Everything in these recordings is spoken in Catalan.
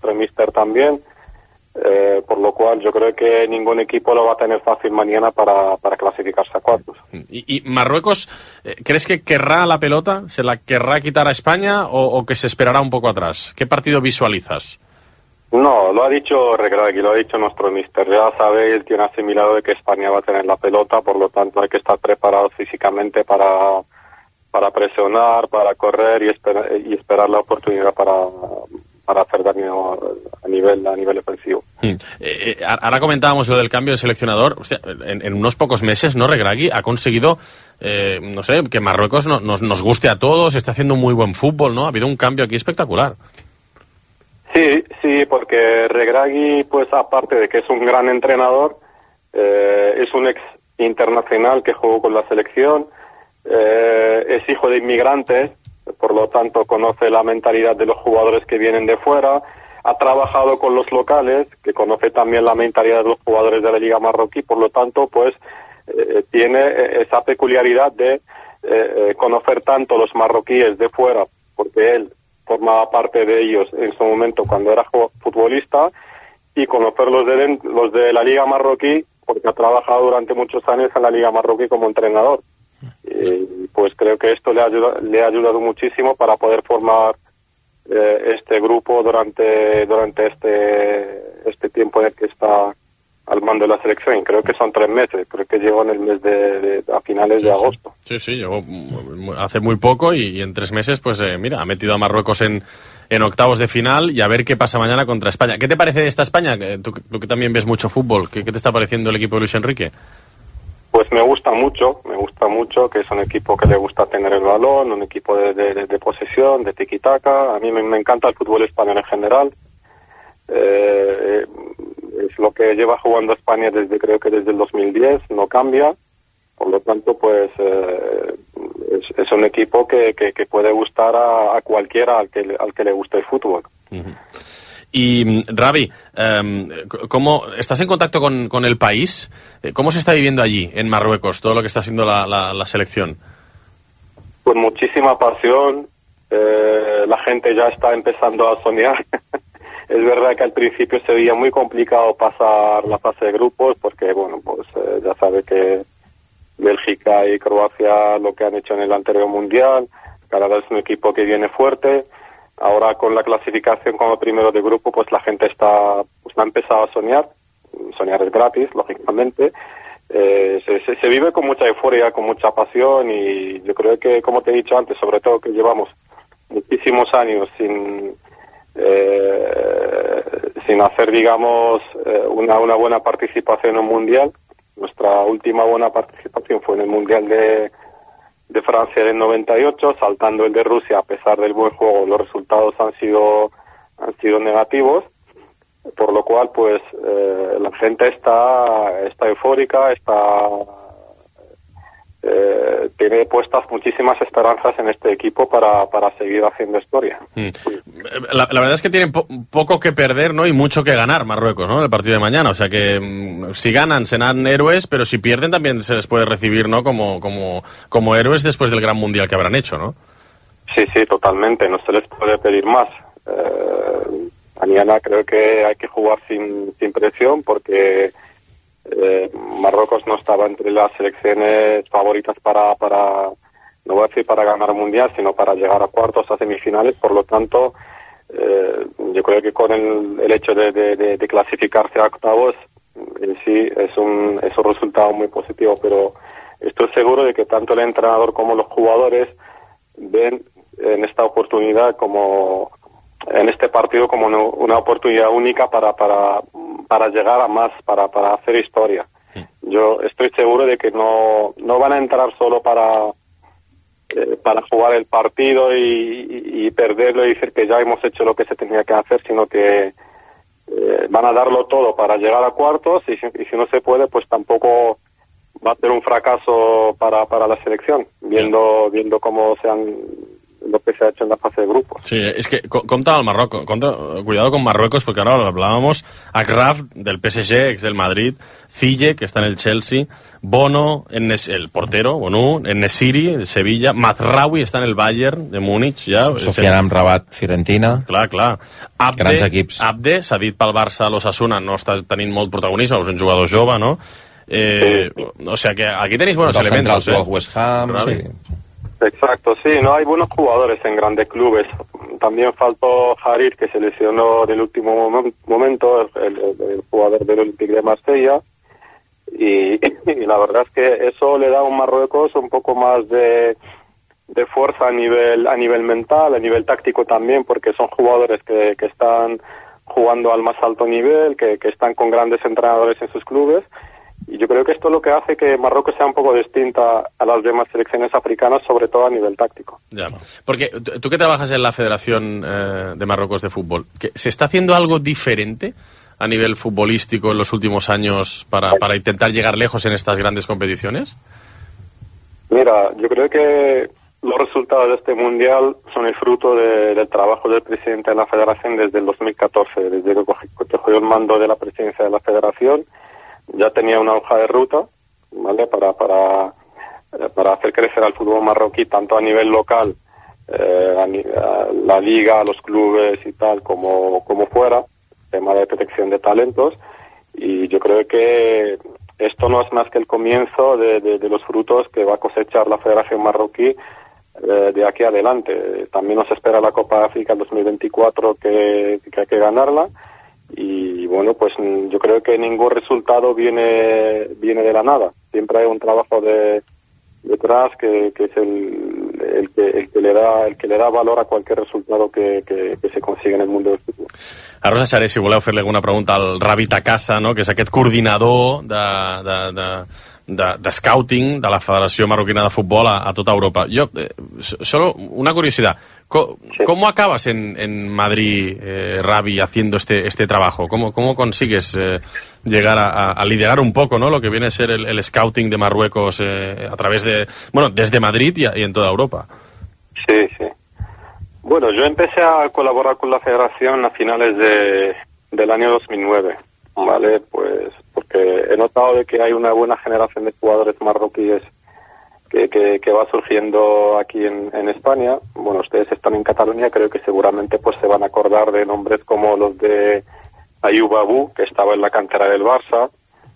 nuestro míster también, por lo cual yo creo que ningún equipo lo va a tener fácil mañana para clasificarse a cuartos. ¿Y Marruecos, crees que querrá la pelota? ¿Se la querrá quitar a España o que se esperará un poco atrás? ¿Qué partido visualizas? No, lo ha dicho Regragui, lo ha dicho nuestro míster. Ya sabe, él tiene asimilado de que España va a tener la pelota, por lo tanto hay que estar preparados físicamente para presionar, para correr y esperar la oportunidad para hacer daño a nivel ofensivo. Ahora comentábamos lo del cambio de seleccionador. Hostia, en unos pocos meses, ¿no? Regragui ha conseguido, no sé, que Marruecos nos guste a todos, está haciendo muy buen fútbol, ¿no? Ha habido un cambio aquí espectacular. Sí, porque Regragui, pues aparte de que es un gran entrenador, es un ex internacional que jugó con la selección, es hijo de inmigrantes, por lo tanto conoce la mentalidad de los jugadores que vienen de fuera, ha trabajado con los locales, que conoce también la mentalidad de los jugadores de la Liga Marroquí, por lo tanto, pues tiene esa peculiaridad de conocer tanto los marroquíes de fuera, porque él formaba parte de ellos en su momento cuando era futbolista, y conocer los de la Liga Marroquí, porque ha trabajado durante muchos años en la Liga Marroquí como entrenador. Pues creo que esto le ha ayudado muchísimo para poder formar este grupo durante este tiempo en el que está al mando de la selección. Creo que son 3 meses, creo que llegó en el mes a finales de agosto. Sí, llegó hace muy poco y en 3 meses, pues mira, ha metido a Marruecos en octavos de final y a ver qué pasa mañana contra España. ¿Qué te parece esta España? Tú que también ves mucho fútbol, ¿qué te está pareciendo el equipo de Luis Enrique? Pues me gusta mucho, que es un equipo que le gusta tener el balón, un equipo de posesión, de tiki-taka. A mí me encanta el fútbol español en general. Es lo que lleva jugando España creo que desde el 2010, no cambia. Por lo tanto, pues es un equipo que puede gustar a cualquiera al que le guste el fútbol. Uh-huh. Y Ravi, ¿cómo estás en contacto con el país? ¿Cómo se está viviendo allí, en Marruecos, todo lo que está haciendo la selección? Pues muchísima pasión. La gente ya está empezando a soñar. Es verdad que al principio se veía muy complicado pasar la fase de grupos, porque bueno, pues ya sabe que Bélgica y Croacia lo que han hecho en el anterior mundial, Canadá es un equipo que viene fuerte. Ahora con la clasificación como primero de grupo, pues la gente ha empezado a soñar. Soñar es gratis, lógicamente. Se vive con mucha euforia, con mucha pasión, y yo creo que, como te he dicho antes, sobre todo que llevamos muchísimos años sin hacer, digamos, una buena participación en un mundial. Nuestra última buena participación fue en el mundial de Francia del 98, saltando el de Rusia. A pesar del buen juego, los resultados han sido negativos, por lo cual pues la gente está eufórica, tiene puestas muchísimas esperanzas en este equipo para seguir haciendo historia. La verdad es que tienen poco que perder, ¿no? Y mucho que ganar Marruecos, ¿no? El partido de mañana, o sea que si ganan serán héroes, pero si pierden también se les puede recibir, ¿no? Como héroes después del gran mundial que habrán hecho, ¿no? Sí, totalmente, no se les puede pedir más. Mañana creo que hay que jugar sin presión, porque Marruecos no estaba entre las selecciones favoritas para no voy a decir para ganar el mundial, sino para llegar a cuartos, a semifinales. Por lo tanto, yo creo que con el hecho de clasificarse a octavos en sí es un resultado muy positivo, pero estoy seguro de que tanto el entrenador como los jugadores ven en esta oportunidad en este partido como una oportunidad única para llegar a más, para hacer historia. Yo estoy seguro de que no van a entrar solo para jugar el partido y perderlo y decir que ya hemos hecho lo que se tenía que hacer, sino que van a darlo todo para llegar a cuartos, y si no se puede, pues tampoco va a ser un fracaso para la selección, viendo cómo se han lo que se ha hecho en la fase de grupos. Sí, es que compta al Marruecos, cuidado con Marruecos, porque ahora hablábamos, Achraf del PSG, ex del Madrid, Ziyech, que está en el Chelsea, Bono, el portero, Bonu, En-Nesyri, de Sevilla, Mazraoui està en el Bayern de Múnich, ja. Sofiane Amrabat, Fiorentina. Clar. Grans equips. Abde, cedit pel Barça a l'Osasuna, no està tenint molt protagonisme, és un jugador jove, no? O sea que aquí tenéis buenos elementos. West Ham, sí. Exacto, sí, no hay buenos jugadores en grandes clubes. También faltó Harit, que se lesionó en el último momento, el jugador del Olympique de Marsella, y la verdad es que eso le da a un Marruecos un poco más de fuerza a nivel mental, a nivel táctico también, porque son jugadores que están jugando al más alto nivel, que están con grandes entrenadores en sus clubes. Y yo creo que esto es lo que hace que Marruecos sea un poco distinta a las demás selecciones africanas, sobre todo a nivel táctico. Ya, porque tú que trabajas en la Federación de Marruecos de Fútbol, ¿se está haciendo algo diferente a nivel futbolístico en los últimos años para intentar llegar lejos en estas grandes competiciones? Mira, yo creo que los resultados de este Mundial son el fruto del trabajo del presidente de la Federación desde el 2014, desde que cogió el mando de la presidencia de la Federación. Ya tenía una hoja de ruta, ¿vale? Para hacer crecer al fútbol marroquí, tanto a nivel local, a la liga, a los clubes y tal, como fuera, tema de detección de talentos. Y yo creo que esto no es más que el comienzo de los frutos que va a cosechar la Federación Marroquí de aquí adelante. También nos espera la Copa de África en 2024 que hay que ganarla. Y bueno, pues yo creo que ningún resultado viene de la nada. Siempre hay un trabajo detrás que es el que le da valor a cualquier resultado que se consiga en el mundo del fútbol. A Rosa Xaré, si voleu fer-li alguna pregunta al Ravi Takassa, no?, que és aquest coordinador de scouting de la Federació Marroquina de Futbol a tota Europa. Yo, solo una curiosidad. ¿Cómo acabas en Madrid, Ravi, haciendo este trabajo? ¿Cómo consigues llegar a liderar un poco, ¿no?, lo que viene a ser el scouting de Marruecos a través desde Madrid y en toda Europa? Sí. Bueno, yo empecé a colaborar con la Federación a finales del año 2009, ¿vale? Pues porque he notado de que hay una buena generación de jugadores marroquíes que va surgiendo aquí en España. Bueno, ustedes están en Cataluña, creo que seguramente pues se van a acordar de nombres como los de Ayoub Abou, que estaba en la cantera del Barça,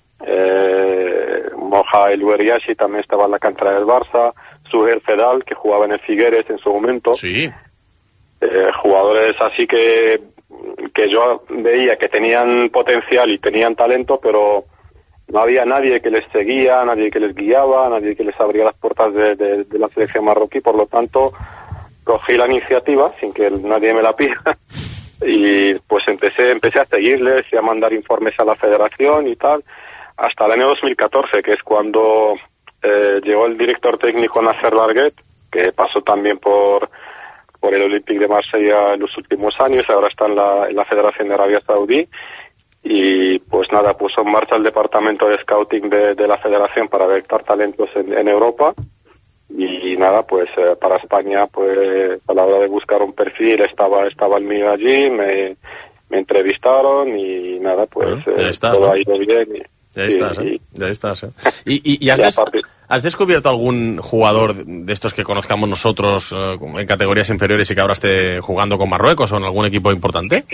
Moja El Oueriachi también estaba en la cantera del Barça, Suher Fedal, que jugaba en el Figueres en su momento. Sí. Jugadores así que yo veía que tenían potencial y tenían talento, pero no había nadie que les seguía, nadie que les guiaba, nadie que les abría las puertas de la selección marroquí. Por lo tanto, cogí la iniciativa sin que nadie me la pida y pues empecé a seguirles y a mandar informes a la federación y tal, hasta el año 2014, que es cuando llegó el director técnico Nasser Larguet, que pasó también por el Olympique de Marsella en los últimos años, ahora está en la Federación de Arabia Saudí. Y pues nada, puso en marcha el departamento de scouting de la federación para detectar talentos en Europa. Y nada, pues para España, pues a la hora de buscar un perfil estaba el mío allí, me entrevistaron y nada, pues todo ha ido bien. Ya estás. ¿Y has descubierto algún jugador de estos que conozcamos nosotros en categorías inferiores y que ahora esté jugando con Marruecos o en algún equipo importante?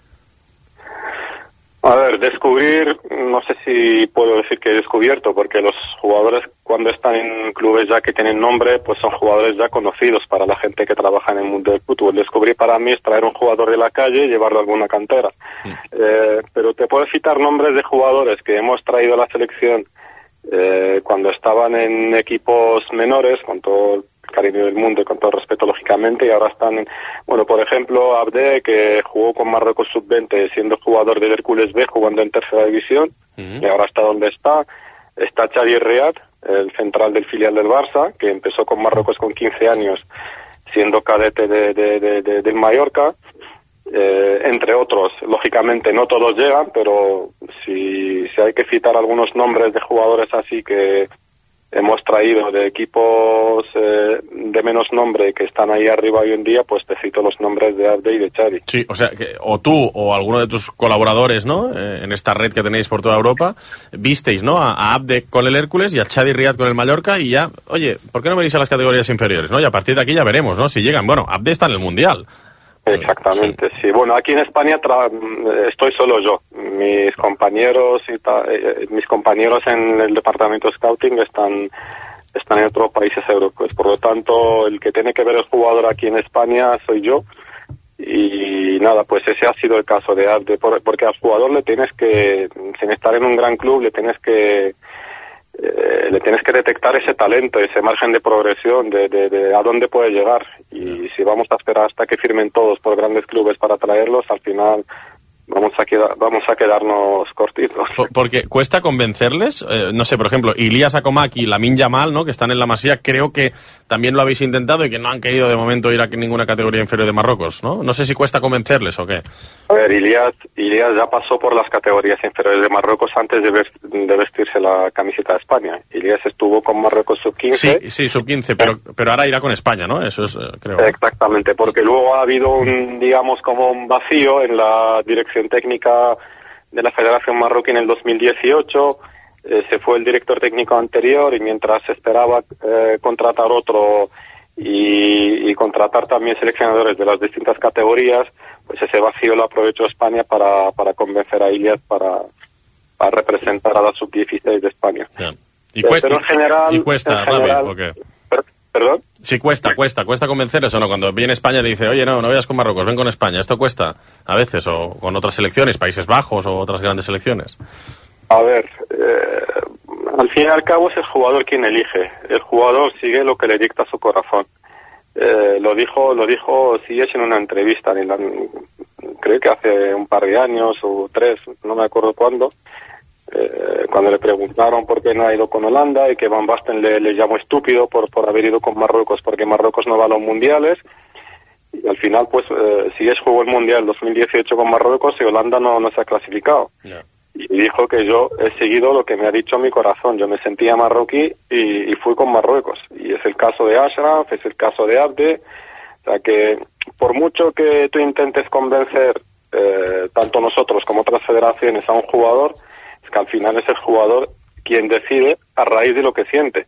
A ver, descubrir, no sé si puedo decir que he descubierto, porque los jugadores cuando están en clubes ya que tienen nombre, pues son jugadores ya conocidos para la gente que trabaja en el mundo del fútbol. Descubrir para mí es traer un jugador de la calle y llevarlo a alguna cantera. Pero te puedo citar nombres de jugadores que hemos traído a la selección cuando estaban en equipos menores, con todo el cariño del mundo y con todo respeto lógicamente, y ahora están por ejemplo Abde, que jugó con Marruecos sub-20 siendo jugador del Hércules B, jugando en tercera división, y ahora está donde está Xavi Riad, el central del filial del Barça, que empezó con Marruecos con 15 años siendo cadete del Mallorca, entre otros. Lógicamente no todos llegan, pero si hay que citar algunos nombres de jugadores así que hemos traído de equipos de menos nombre que están ahí arriba hoy en día, pues te cito los nombres de Abde y de Chadi. Sí, o sea, que o tú o alguno de tus colaboradores, ¿no? En esta red que tenéis por toda Europa, visteis, ¿no? A Abde con el Hércules y a Chadi Riad con el Mallorca y ya, oye, ¿por qué no venís a las categorías inferiores, no? Y a partir de aquí ya veremos, ¿no? Si llegan. Bueno, Abde está en el Mundial. Exactamente, sí. Bueno, aquí en España estoy solo yo. Mis compañeros mis compañeros en el departamento scouting están en otros países europeos. Por lo tanto, el que tiene que ver el jugador aquí en España soy yo. Y nada, pues ese ha sido el caso de Abde, porque al jugador le tienes que, sin estar en un gran club, le tienes que detectar ese talento, ese margen de progresión, de a dónde puede llegar. Y si vamos a esperar hasta que firmen todos por grandes clubes para traerlos, al final vamos a quedarnos cortitos. Porque cuesta convencerles, no sé, por ejemplo, Ilias Akomaki y Lamine Yamal, ¿no? Que están en la Masía, creo que también lo habéis intentado y que no han querido de momento ir a ninguna categoría inferior de Marruecos, ¿no? No sé si cuesta convencerles o qué. A ver, Ilias ya pasó por las categorías inferiores de Marruecos antes de vestirse la camiseta de España. Ilias estuvo con Marruecos sub-15. Sí, sub-15, pero ahora irá con España, ¿no? Eso es, creo. Exactamente, porque luego ha habido digamos, como un vacío en la dirección técnica de la Federación Marroquí en el 2018. Se fue el director técnico anterior y mientras se esperaba contratar otro y contratar también seleccionadores de las distintas categorías, pues ese vacío lo aprovechó España para convencer a Ilias para representar a la sub-16 de España. Pero en general... ¿Y cuesta, Ravi, o qué? ¿Perdón? Sí, cuesta convencer eso, ¿no? Cuando viene España y dice, oye, no vayas con Marruecos, ven con España. ¿Esto cuesta a veces? O con otras selecciones, Países Bajos o otras grandes selecciones. A ver, al fin y al cabo es el jugador quien elige. El jugador sigue lo que le dicta su corazón. Lo dijo Ziyech en una entrevista, creo que hace un par de años o 3, no me acuerdo cuándo, cuando le preguntaron por qué no ha ido con Holanda y que Van Basten le llamó estúpido por haber ido con Marruecos, porque Marruecos no va a los mundiales. Y al final, pues, Ziyech jugó el Mundial 2018 con Marruecos y Holanda no se ha clasificado. Yeah. Y dijo que yo he seguido lo que me ha dicho mi corazón. Yo me sentía marroquí y fui con Marruecos. Y es el caso de Ashraf, es el caso de Abde. O sea que, por mucho que tú intentes convencer, tanto nosotros como otras federaciones, a un jugador, es que al final es el jugador quien decide a raíz de lo que siente.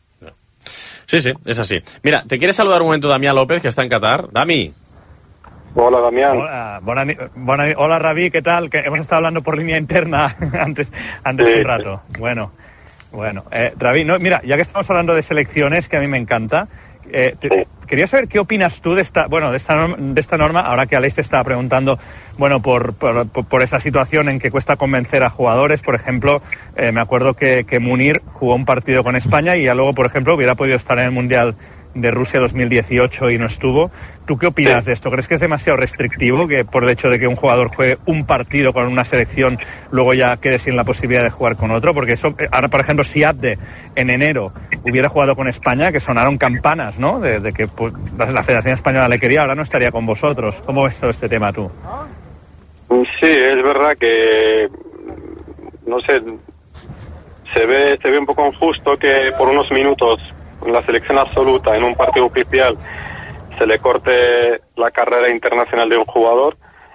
Sí, es así. Mira, te quiere saludar un momento Damián López, que está en Qatar. Dami. Hola, Damián. Hola, Ravi, ¿qué tal? Que hemos estado hablando por línea interna antes sí, un rato. Sí. Bueno. Ravi, mira, ya que estamos hablando de selecciones, que a mí me encanta, quería saber qué opinas tú de esta norma, ahora que Alex te estaba preguntando, bueno, por esa situación en que cuesta convencer a jugadores. Por ejemplo, me acuerdo que Munir jugó un partido con España y ya luego, por ejemplo, hubiera podido estar en el Mundial de Rusia 2018 y no estuvo. ¿Tú qué opinas de esto? ¿Crees que es demasiado restrictivo, que por el hecho de que un jugador juegue un partido con una selección luego ya quede sin la posibilidad de jugar con otro? Porque eso, ahora por ejemplo, si Abde en enero hubiera jugado con España, que sonaron campanas, ¿no? De que pues, la Federación Española le quería, ahora no estaría con vosotros. ¿Cómo ves todo este tema tú? Sí, es verdad que, no sé, se ve un poco injusto que por unos minutos en la selección absoluta, en un partido oficial, se le corte la carrera internacional de un jugador,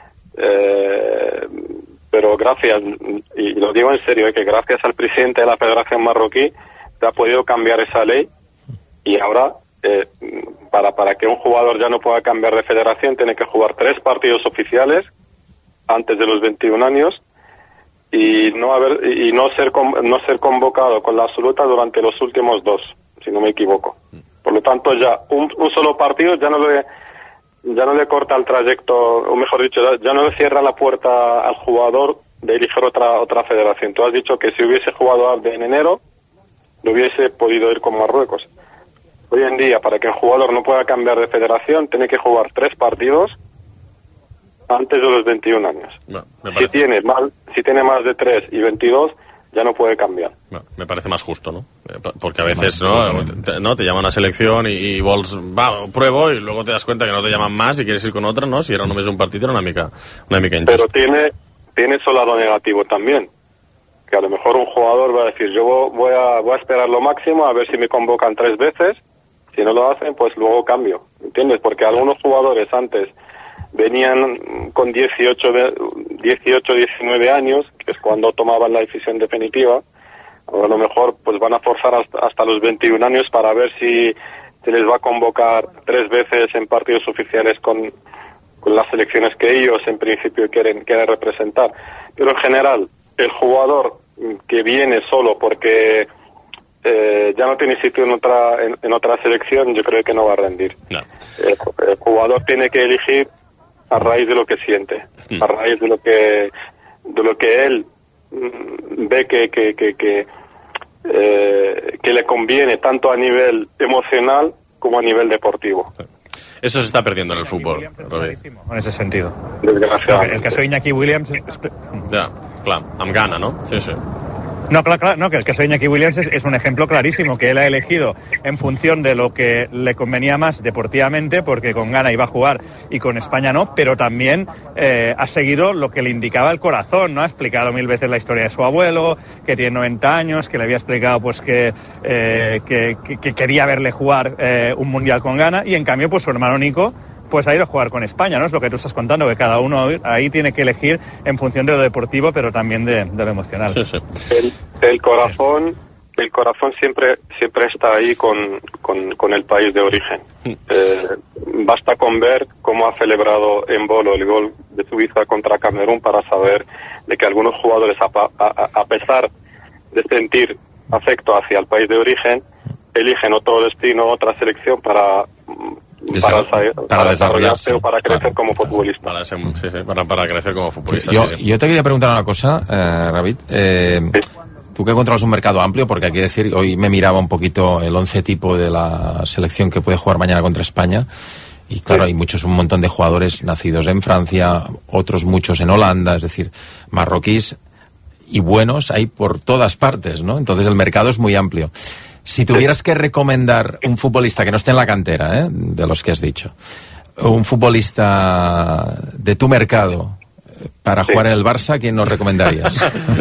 pero gracias, y lo digo en serio, que gracias al presidente de la Federación Marroquí se ha podido cambiar esa ley y ahora para que un jugador ya no pueda cambiar de federación tiene que jugar 3 partidos oficiales antes de los 21 años y no ser convocado con la absoluta durante los últimos 2, si no me equivoco. Por lo tanto, ya un solo partido ya no le corta el trayecto, o mejor dicho, ya no le cierra la puerta al jugador de elegir otra federación. Tú has dicho que si hubiese jugado en enero, no hubiese podido ir con Marruecos. Hoy en día, para que el jugador no pueda cambiar de federación, tiene que jugar 3 partidos antes de los 21 años. No, si tiene más de 3 y 22, ya no puede cambiar. No, me parece más justo, ¿no? Porque a veces, ¿no? Te llaman a una selección y vols, pruebo, y luego te das cuenta que no te llaman más y quieres ir con otra, ¿no? Si era només un partido, era una mica injusto. Pero tiene su lado negativo también. que a lo mejor un jugador va a decir, yo voy a esperar lo máximo a ver si me convocan 3 veces, si no lo hacen, pues luego cambio, ¿entiendes? Porque algunos jugadores antes venían con 18, 19 años, que es cuando tomaban la decisión definitiva, a lo mejor pues van a forzar hasta los 21 años para ver si se les va a convocar 3 veces en partidos oficiales con las selecciones que ellos en principio quieren representar. Pero en general, el jugador que viene solo porque ya no tiene sitio en otra selección, yo creo que no va a rendir. No. El jugador tiene que elegir a raíz de lo que siente, a raíz de lo que él ve que le conviene tanto a nivel emocional como a nivel deportivo. Eso se está perdiendo en el fútbol, en ese sentido. Desgraciadamente. El caso de Iñaki Williams... Ja, clar, amb gana, no? Sí, sí. No, claro, no, que el caso de Iñaki Williams es un ejemplo clarísimo, que él ha elegido en función de lo que le convenía más deportivamente, porque con Ghana iba a jugar y con España no, pero también ha seguido lo que le indicaba el corazón, ¿no? Ha explicado 1000 veces la historia de su abuelo, que tiene 90 años, que le había explicado pues que quería verle jugar un mundial con Ghana, y en cambio pues su hermano Nico pues ha ido a jugar con España, ¿no? Es lo que tú estás contando, que cada uno ahí tiene que elegir en función de lo deportivo, pero también de lo emocional. Sí, sí. El corazón siempre está ahí con el país de origen. Basta con ver cómo ha celebrado Embolo el gol de Suiza contra Camerún para saber de que algunos jugadores, a pesar de sentir afecto hacia el país de origen, eligen otro destino, otra selección para desarrollarse o para crecer como futbolista. Para crecer como futbolista. Yo te quería preguntar una cosa, Ravid. Tú que controlas un mercado amplio, porque hay que decir, hoy me miraba un poquito el 11 tipo de la selección que puede jugar mañana contra España, y claro, hay un montón de jugadores nacidos en Francia, otros muchos en Holanda, es decir, marroquíes y buenos hay por todas partes, ¿no? Entonces el mercado es muy amplio. Si tuvieras que recomendar un futbolista que no esté en la cantera, de los que has dicho, un futbolista de tu mercado para jugar en el Barça, ¿quién nos recomendarías?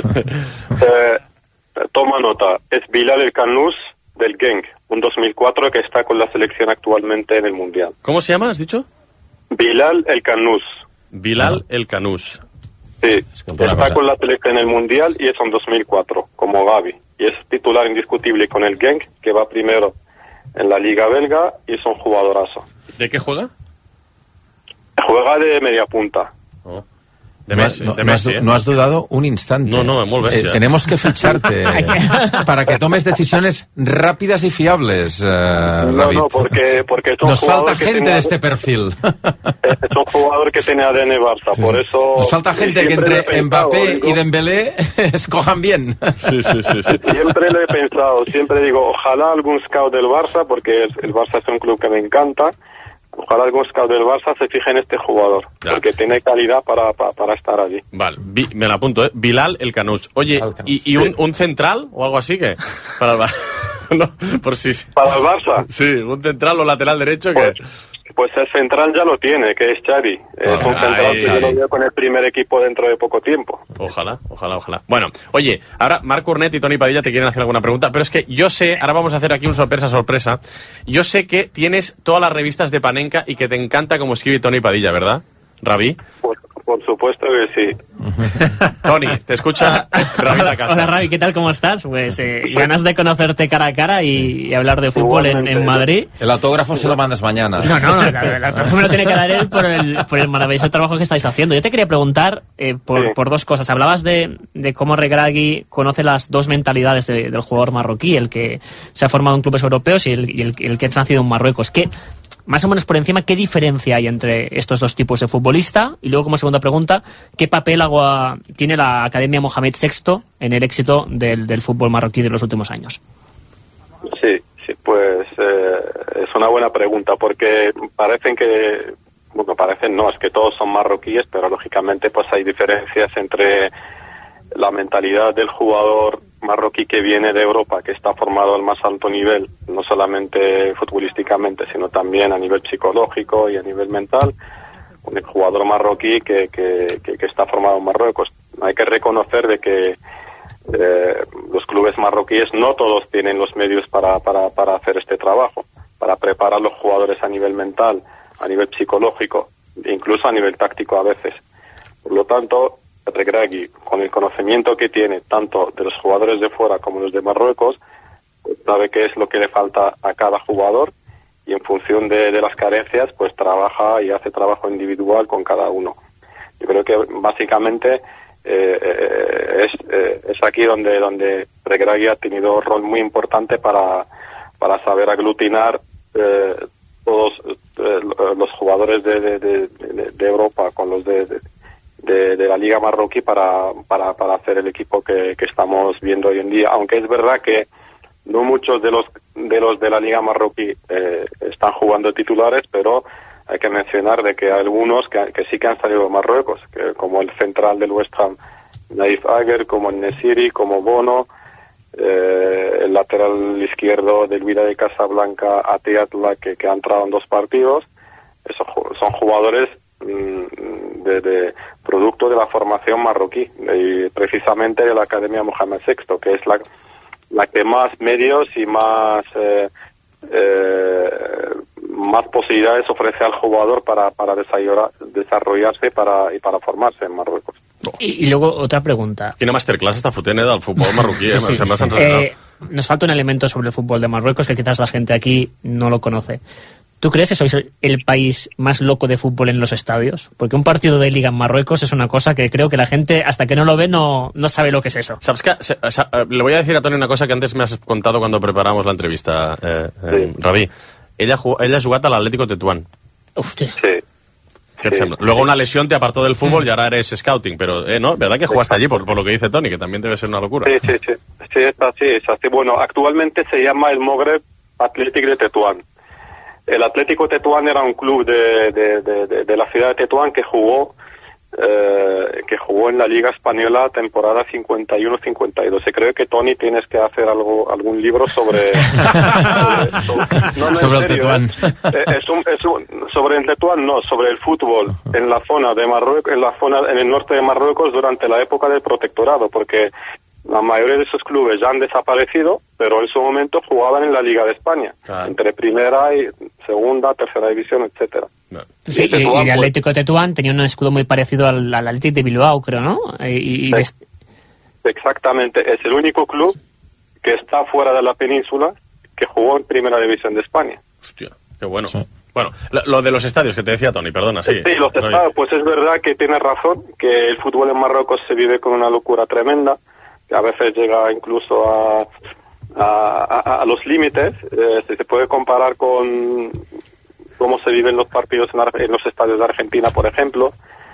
Toma nota, es Bilal El Kanous del Genk, un 2004 que está con la selección actualmente en el Mundial. ¿Cómo se llama, has dicho? Bilal El Kanous. Bilal El Kanous. Sí, está con la selección en el Mundial y es un 2004, como Gavi. Y es titular indiscutible con el Genk, que va primero en la Liga Belga, y es un jugadorazo. ¿De qué juega? Juega de media punta. Oh. De Messi, no has dudado un instante. No, molt bé. Tenemos que ficharte para que tomes decisiones rápidas y fiables, David. No, porque es un nos falta gente de este perfil. Es un jugador que tiene ADN Barça, por eso... Nos falta gente que entre Mbappé y Dembélé escojan bien. Sí. Siempre lo he pensado, siempre digo, ojalá algún scout del Barça, porque el Barça es un club que me encanta, ojalá algún scout del Barça se fije en este jugador, porque tiene calidad para estar allí. Vale, me la apunto, Bilal El Kanous. Oye, ¿y un central o algo así que para el Barça? No, por si... ¿Para el Barça? Sí, un central o lateral derecho que... Pues el central ya lo tiene, que es Xavi. Es un central que yo lo veo con el primer equipo dentro de poco tiempo. Ojalá. Bueno, oye, ahora Marc Cornet y Toni Padilla te quieren hacer alguna pregunta, pero es que yo sé, ahora vamos a hacer aquí un sorpresa. Yo sé que tienes todas las revistas de Panenka y que te encanta cómo escribe Toni Padilla, ¿verdad, Ravi? Por supuesto que sí. Toni, te escucha Ravi la casa. Hola Ravi, ¿qué tal? ¿Cómo estás? Pues ganas de conocerte cara a cara y hablar de fútbol en Madrid. El autógrafo se lo mandas mañana. No, el autógrafo me lo tiene que dar él por el maravilloso trabajo que estáis haciendo. Yo te quería preguntar por dos cosas. Hablabas de cómo Regragui conoce las dos mentalidades del jugador marroquí, el que se ha formado en clubes europeos y el que ha nacido en Marruecos. Más o menos por encima, ¿qué diferencia hay entre estos dos tipos de futbolista? Y luego, como segunda pregunta, ¿qué papel tiene la Academia Mohamed VI en el éxito del fútbol marroquí de los últimos años? Sí, pues es una buena pregunta, porque parecen es que todos son marroquíes, pero lógicamente pues hay diferencias entre la mentalidad del jugador marroquí que viene de Europa, que está formado al más alto nivel, no solamente futbolísticamente, sino también a nivel psicológico y a nivel mental, con el jugador marroquí que está formado en Marruecos. Hay que reconocer de que los clubes marroquíes no todos tienen los medios para hacer este trabajo, para preparar a los jugadores a nivel mental, a nivel psicológico, incluso a nivel táctico a veces. Por lo tanto, Regragui, con el conocimiento que tiene tanto de los jugadores de fuera como los de Marruecos, pues sabe qué es lo que le falta a cada jugador y en función de las carencias pues trabaja y hace trabajo individual con cada uno. Yo creo que básicamente es aquí donde Regragui ha tenido un rol muy importante para saber aglutinar todos los jugadores de Europa con los de la Liga Marroquí para hacer el equipo que estamos viendo hoy en día, aunque es verdad que no muchos de los de la Liga Marroquí están jugando titulares, pero hay que mencionar de que hay algunos que sí que han salido de Marruecos, como el central del West Ham, Naif Aguer, como el Nesiri, como Bono, el lateral izquierdo del Wydad de Casablanca, Atiatla, que ha entrado en 2 partidos. Esos son jugadores de producto de la formación marroquí, y precisamente de la Academia Mohamed VI, que es la que más medios y más posibilidades ofrece al jugador para desarrollarse y para formarse en Marruecos. Y luego otra pregunta. Quina masterclass està fotent del futbol marroquí, Sí. em sembla sensacional. Nos falta un elemento sobre el fútbol de Marruecos que quizás la gente aquí no lo conoce. ¿Tú crees que sois el país más loco de fútbol en los estadios? Porque un partido de liga en Marruecos es una cosa que creo que la gente, hasta que no lo ve, no sabe lo que es eso. ¿Sabes qué? Le voy a decir a Toni una cosa que antes me has contado cuando preparamos la entrevista, Rabí. Ella ha jugat a l'Atlético Tetuán. Hostia. Sí. ¿Qué te sembla? Luego una lesión te apartó del fútbol y ahora eres scouting, pero ¿no? ¿Verdad que jugaste allí por lo que dice Toni, que también debe ser una locura? Sí, es así. Bueno, actualmente se llama el Maghreb Athletic de Tetuán. El Atlético Tetuán era un club de la ciudad de Tetuán que jugó en la Liga Española temporada 51-52. Se cree que Toni tienes que hacer algún libro sobre sobre el Tetuán. Sobre el Tetuán, no, sobre el fútbol en la zona de Marruecos, en el norte de Marruecos durante la época del protectorado, porque la mayoría de esos clubes ya han desaparecido, pero en su momento jugaban en la Liga de España, claro, entre primera y segunda, tercera división, etcétera. No. Sí, y el Atlético de Tetuán tenía un escudo muy parecido al Atlético de Bilbao, creo, ¿no? Exactamente, es el único club que está fuera de la península que jugó en primera división de España. Hostia, qué bueno. Sí. Bueno, lo de los estadios que te decía Toni, perdona, sí. Sí, los estadios, pues es verdad que tienes razón, que el fútbol en Marruecos se vive con una locura tremenda, que a veces llega incluso a los límites. Se puede comparar con cómo se viven los partidos en los estadios de Argentina, por ejemplo.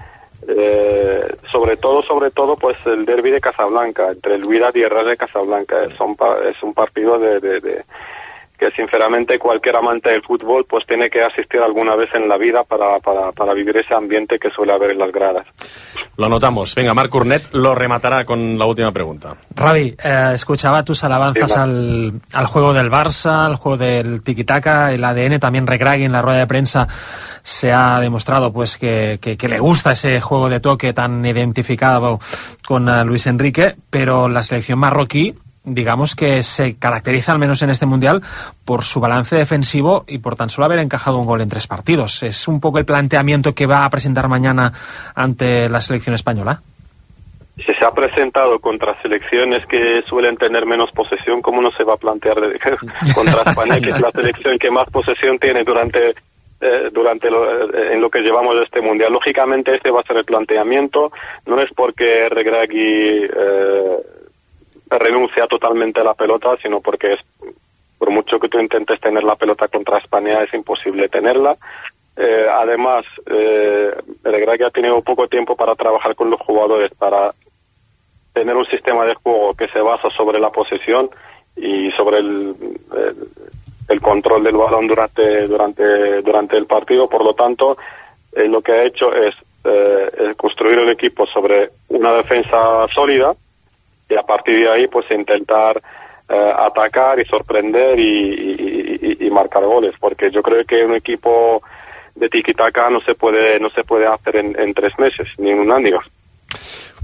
Sobre todo, pues el derbi de Casablanca, entre el Wydad y el Raja de Casablanca, es un partido que sinceramente cualquier amante del fútbol pues tiene que asistir alguna vez en la vida para vivir ese ambiente que suele haber en las gradas. Lo anotamos. Venga, Marc Cornet lo rematará con la última pregunta. Ravi, escuchaba tus alabanzas al juego del Barça, al juego del tiki-taka, el ADN, también Regragui en la rueda de prensa se ha demostrado pues que le gusta ese juego de toque tan identificado con Luis Enrique, pero la selección marroquí, digamos que se caracteriza, al menos en este Mundial, por su balance defensivo y por tan solo haber encajado un gol en 3 partidos. ¿Es un poco el planteamiento que va a presentar mañana ante la selección española? Si se ha presentado contra selecciones que suelen tener menos posesión, ¿cómo no se va a plantear contra España, que es la selección que más posesión tiene en lo que llevamos de este Mundial? Lógicamente este va a ser el planteamiento. No es porque Regragui renuncia totalmente a la pelota, sino porque por mucho que tú intentes tener la pelota contra España, es imposible tenerla. Además, Regragui ha tenido poco tiempo para trabajar con los jugadores, para tener un sistema de juego que se basa sobre la posesión y sobre el control del balón durante el partido. Por lo tanto, lo que ha hecho es construir el equipo sobre una defensa sólida, y a partir de ahí pues intentar atacar y sorprender y marcar goles, porque yo creo que un equipo de tiki-taka no se puede hacer en 3 meses, ni en un año.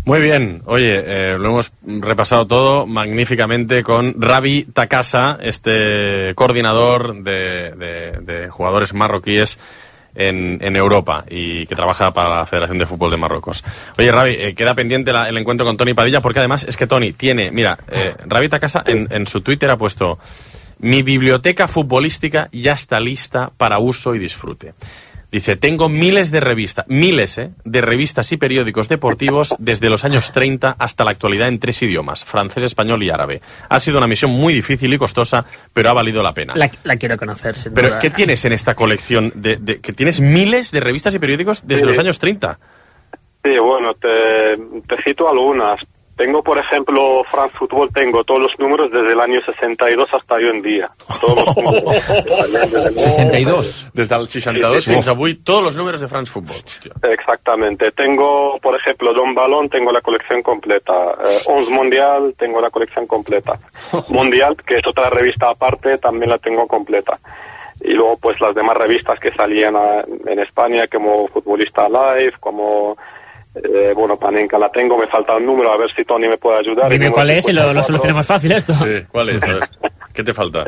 Muy bien, oye, lo hemos repasado todo magníficamente con Ravi Takasa, este coordinador de jugadores marroquíes en Europa y que trabaja para la Federación de Fútbol de Marruecos. Oye, Ravi, queda pendiente el encuentro con Toni Padilla, porque además es que Toni tiene, mira, Ravi Takasa en su Twitter ha puesto: mi biblioteca futbolística ya está lista para uso y disfrute. Dice, tengo miles de revistas y periódicos deportivos desde los años 30 hasta la actualidad en 3 idiomas, francés, español y árabe. Ha sido una misión muy difícil y costosa, pero ha valido la pena. La quiero conocer, sin Pero, duda. ¿qué tienes en esta colección? Que tienes miles de revistas y periódicos desde los años 30. Sí, bueno, te cito algunas. Tengo, por ejemplo, France Football, tengo todos los números desde el año 62 hasta hoy en día. Todos los números. 62. Desde el 62 fins avui, todos los números de France Football. Hòstia. Exactamente. Tengo, por ejemplo, Don Balón, tengo la colección completa. 11 Mondial, tengo la colección completa. Mundial, que es otra revista aparte, también la tengo completa. Y luego, pues, las demás revistas que salían en España, como Futbolista Live, como... bueno, Panenka la tengo, me falta un número, a ver si Tony me puede ayudar. Dime cuál es y lo solucionemos fácil esto. Sí, ¿cuál es? A ver, ¿qué te falta?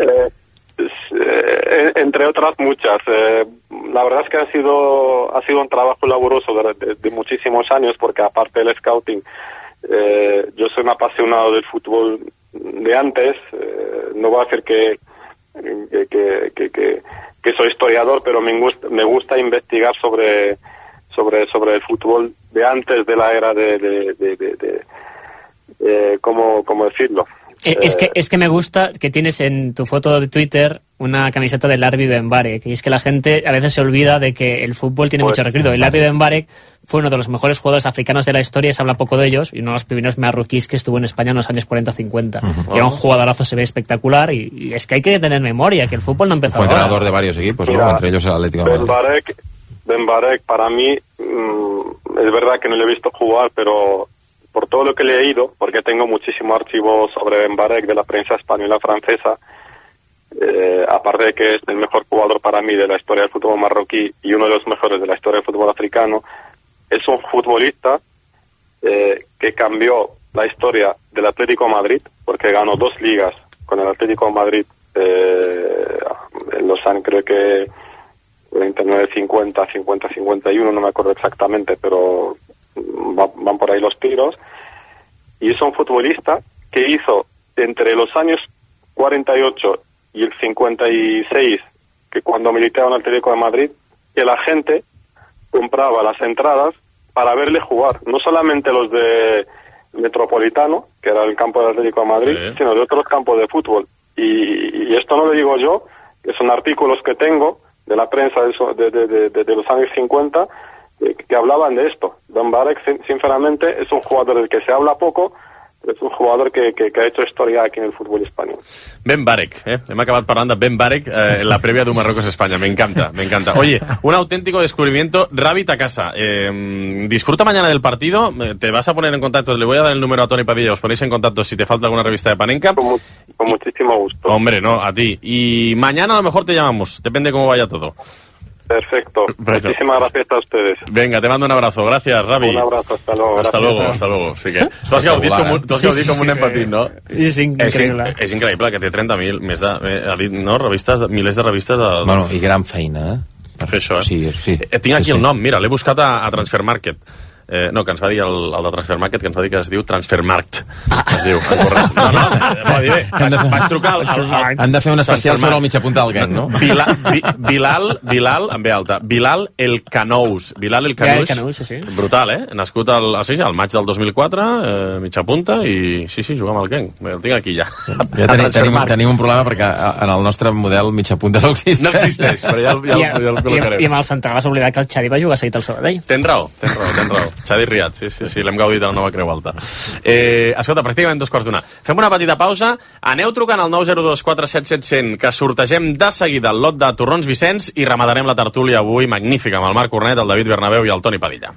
Entre otras muchas. La verdad es que ha sido un trabajo laborioso de muchísimos años, porque aparte del scouting, yo soy un apasionado del fútbol de antes. No voy a decir que soy historiador, pero me gusta investigar sobre el fútbol de antes de la era ¿cómo decirlo? Es que me gusta que tienes en tu foto de Twitter una camiseta del Larbi Ben Barek, y es que la gente a veces se olvida de que el fútbol tiene mucho recorrido. El Larbi Ben Barek fue uno de los mejores jugadores africanos de la historia, se habla poco de ellos, y uno de los primeros marroquíes que estuvo en España en los años 40-50. Era un jugadorazo, se ve espectacular, y es que hay que tener memoria, que el fútbol no empezó Fue ahora. entrenador de varios equipos, Mira, ¿no? Entre ellos el Atlético de Madrid. Ben Barek para mí, es verdad que no le he visto jugar, pero por todo lo que he leído, porque tengo muchísimo archivo sobre Ben Barek de la prensa española francesa, aparte de que es el mejor jugador para mí de la historia del fútbol marroquí y uno de los mejores de la historia del fútbol africano, es un futbolista que cambió la historia del Atlético de Madrid, porque ganó 2 ligas con el Atlético de Madrid en los años, creo que 49, 50, 50, 51, no me acuerdo exactamente, pero van por ahí los tiros. Y es un futbolista que hizo entre los años 48 y el 56, que cuando militaba en el Atlético de Madrid, que la gente compraba las entradas para verle jugar, no solamente los de Metropolitano, que era el campo del Atlético de Madrid, sino de otros campos de fútbol. Y esto no lo digo yo, que son artículos que tengo de la prensa de los años 50 que hablaban de esto. Ben Barek, sinceramente, es un jugador del que se habla poco, pero es un jugador que ha hecho historia aquí en el fútbol español. Ben Barek, hem acabat parlant de Ben Barek en la previa de Marruecos-España. Me encanta. Oye, un auténtico descubrimiento. Ravi Takasa, disfruta mañana del partido, te vas a poner en contacto, le voy a dar el número a Toni Padilla, os ponéis en contacto si te falta alguna revista de Panenka. Con muchísimo gusto. Hombre, no, a ti. Y mañana a lo mejor te llamamos, depende cómo vaya todo. Perfecto. Bueno. Muchísimas gracias a ustedes. Venga, te mando un abrazo. Gracias, Ravi. Un abrazo, hasta luego. Hasta luego. Sí que... Tu has gaudit com un empatit, no? És increïble. És increïble que té 30.000, més de... no, revistes, milers de revistes... Bueno, i gran feina, Per fer això, Sí. Tinc aquí el nom, mira, l'he buscat a Transfermarkt. No, que ens va dir el de Transfermarkt, que ens va dir que es diu Transfermarkt. Es diu, vaig trucar Han de fer un especial sobre el mitjapunta del gang, no? Bilal, amb B alta, Bilal El Canous. Bilal El Canous, sí. Brutal, nascut al maig del 2004, mitja punta, i sí, jugava al gang. El tinc aquí ja. Ja tenim un problema perquè en el nostre model mitjapunta no existeix. No existeix, però ja el col·locarem. I amb el central has oblidat que el Xavi va jugar seguit al Sabadell. Tens raó. Xavi Riat, sí, l'hem gaudit a la nova Creu Alta. Escolta, pràcticament 2:15. Fem una petita pausa, aneu trucant al 902 477 100, que sortegem de seguida el lot de torrons Vicenç i rematarem la tertúlia avui magnífica amb el Marc Cornet, el David Bernabéu i el Toni Padilla.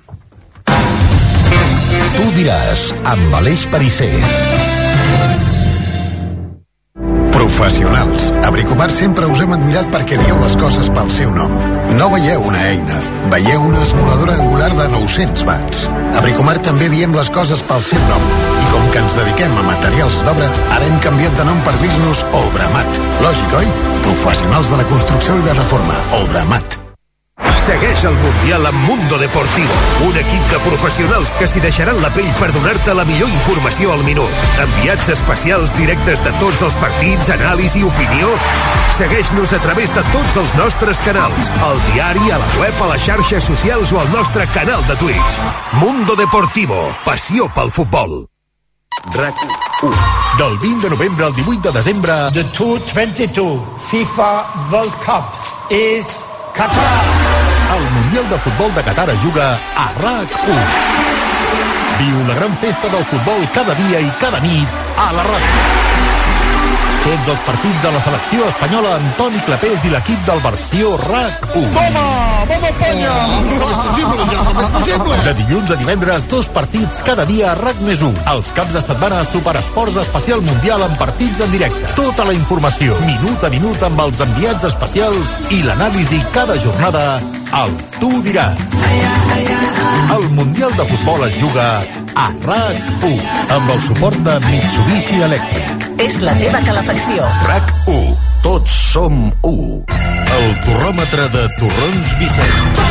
Tu diràs, amb Aleix Perisser. Professionals. A Bricomart sempre us hem admirat perquè dieu les coses pel seu nom. No veieu una eina, veieu una esmoladora angular de 900 watts. A Bricomart també diem les coses pel seu nom. I com que ens dediquem a materials d'obra, ara hem canviat de nom per dir-nos Obramat. Lògic, oi? Professionals de la construcció i la reforma. Obramat. Segueix el Mundial amb Mundo Deportivo, un equip de professionals que s'hi deixaran la pell per donar-te la millor informació al minut. Enviats especials directes de tots els partits, anàlisi, opinió. Segueix-nos a través de tots els nostres canals, al diari, a la web, a les xarxes socials o al nostre canal de Twitch. Mundo Deportivo, passió pel futbol. RAC1. Del 20 de novembre al 18 de desembre, The 2022 FIFA World Cup is Qatar. El Mundial de Futbol de Qatar es juga a RAC1. Viu la gran festa del futbol cada dia i cada nit a la ràdio. Tots els partits de la selecció espanyola amb Toni Clapés i l'equip del versió RAC1. Toma! Vamos Espanya! No és possible! De dilluns a divendres, 2 partits cada dia a RAC+1. Els caps de setmana, Superesports Especial Mundial amb partits en directe. Tota la informació, minut a minut amb els enviats especials i l'anàlisi cada jornada al Tu diràs. El Mundial de Futbol es juga a RAC1 amb el suport de Mitsubishi Electric. És la teva calefacció. RAC1. Tots som 1. El torròmetre de Torrons Vicent.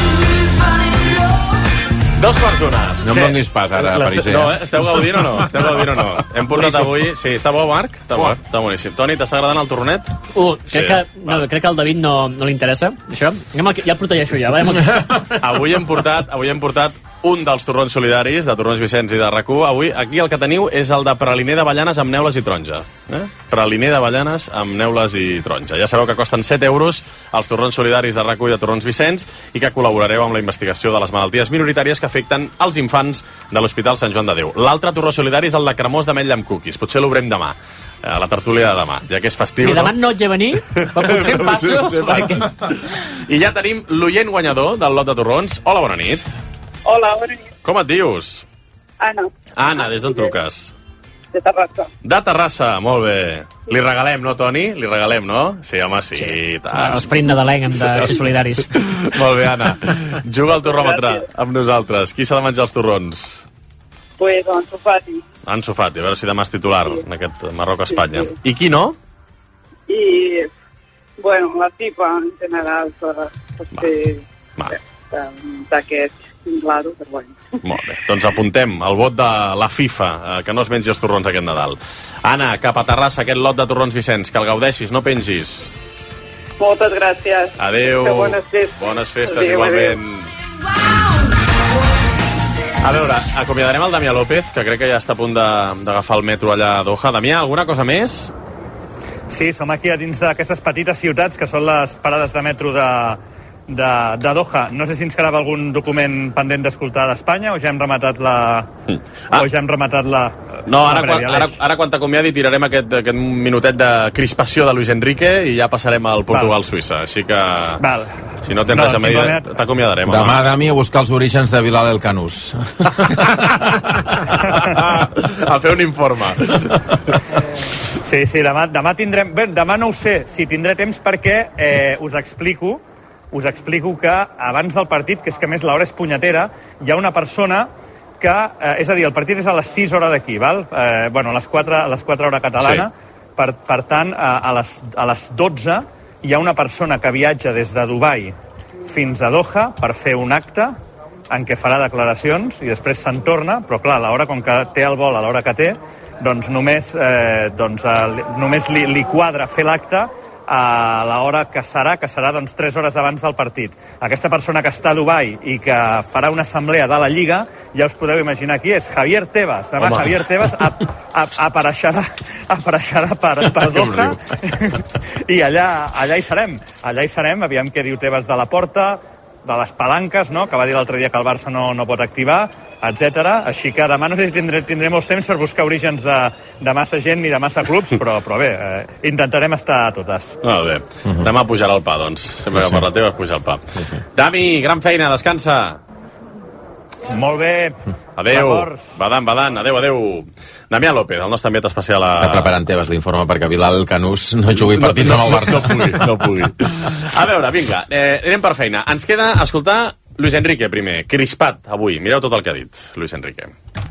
2:15. No em donguis pas ara, Pariser. No, esteu gaudint o no? Esteu gaudint o no? Hem portat avui... Sí, està bo, Marc? Està bo, està boníssim. Toni, t'està agradant el torronet? Crec que al David no li interessa, això. Ja el protegeixo ja, va. Avui hem portat un dels torrons solidaris, de Torrons Vicenç i de RAC1. Avui, aquí el que teniu és el de praliner d'avellanes amb neules i taronja. Praliner d'avellanes amb neules i taronja. Ja sabeu que costen 7 euros els torrons solidaris de RAC1 i de Torrons Vicenç i que col·laborareu amb la investigació de les malalties minoritàries que afecten els infants de l'Hospital Sant Joan de Déu. L'altre torró solidari és el de cremós d'ametlla amb cookies. Potser l'obrem demà, a la tertúlia de demà, ja que és festiu. I demà no ets a venir, però potser em passo. I ja tenim l'oient guanyador del lot de torrons. Hola, bona nit. Hola, bona nit. Com et dius? Anna. Anna, des d'on truques? De Terrassa. De Terrassa, molt bé. Li regalem, no, Toni? Li regalem, no? Sí, home, sí. L'esperit nadalenc hem de ser solidaris. Molt bé, Anna. Juga al torròmetre amb nosaltres. Qui s'ha de menjar els torrons? Pues Ansu Fati. Ansu Fati, a veure si demà és titular en aquest Marroc-Espanya. I qui no? I, bueno, la tipa en general, potser d'aquest, claro, però bueno. Molt bé, doncs apuntem el vot de la FIFA, que no es mengi els torrons aquest Nadal. Anna, cap a Terrassa, aquest lot de torrons Vicenç, que el gaudeixis, no pengis. Moltes gràcies. Adéu. Bones festes. Bones festes, igualment. A veure, acomiadarem el Damià López, que crec que ja està a punt d'agafar el metro allà a Doha. Damià, alguna cosa més? Sí, som aquí a dins d'aquestes petites ciutats que són les parades de metro de Doha. No sé si ens quedava algun document pendent d'escoltar d'Espanya o ja hem rematat la... No, ara quan t'acomiadi tirarem aquest minutet de crispació de Luis Enrique i ja passarem al Portugal-Suïssa. Així que, si no tens res a dir, t'acomiadarem. Demà, Dami, a buscar els orígens de Bilal el Canús. A fer un informe. Sí, demà tindrem... Bé, demà no ho sé si tindré temps perquè us explico que abans del partit, que és que més l'hora és punyetera, hi ha una persona que, és a dir, el partit és a les 6 hores d'aquí, val? Bueno, a les 4 hora catalana, sí. Per tant, a les 12 hi ha una persona que viatja des de Dubai fins a Doha per fer un acte en què farà declaracions i després se'n torna, però clar, a l'hora, com que té el vol a l'hora que té, doncs només li quadra fer l'acte a l'hora que serà doncs 3 hores abans del partit. Aquesta persona que està a Dubai i que farà una assemblea de la Lliga, ja us podeu imaginar qui és, Javier Tebas. Demà Javier Tebas apareixerà per Doha i allà hi serem. Allà hi serem, aviam què diu Tebas de la porta, de les palanques, no?, que va dir l'altre dia que el Barça no pot activar, etc. Així que demà no sé si tindré molts temps per buscar orígens de massa gent ni de massa clubs, però bé, intentarem estar a totes. Molt bé. Demà pujarà el pa, doncs. Sempre que parla teva puja el pa. Dami, gran feina, descansa. Molt bé. Adéu. Badant. Adéu. Damià López, el nostre enviat especial a... Està preparant Tebas l'informe perquè Bilal Canús no jugui partits amb el Barça. No pugui. A veure, vinga, anem per feina. Ens queda escoltar Luis Enrique primer, crispat avui. Mireu tot el que ha dit Luis Enrique.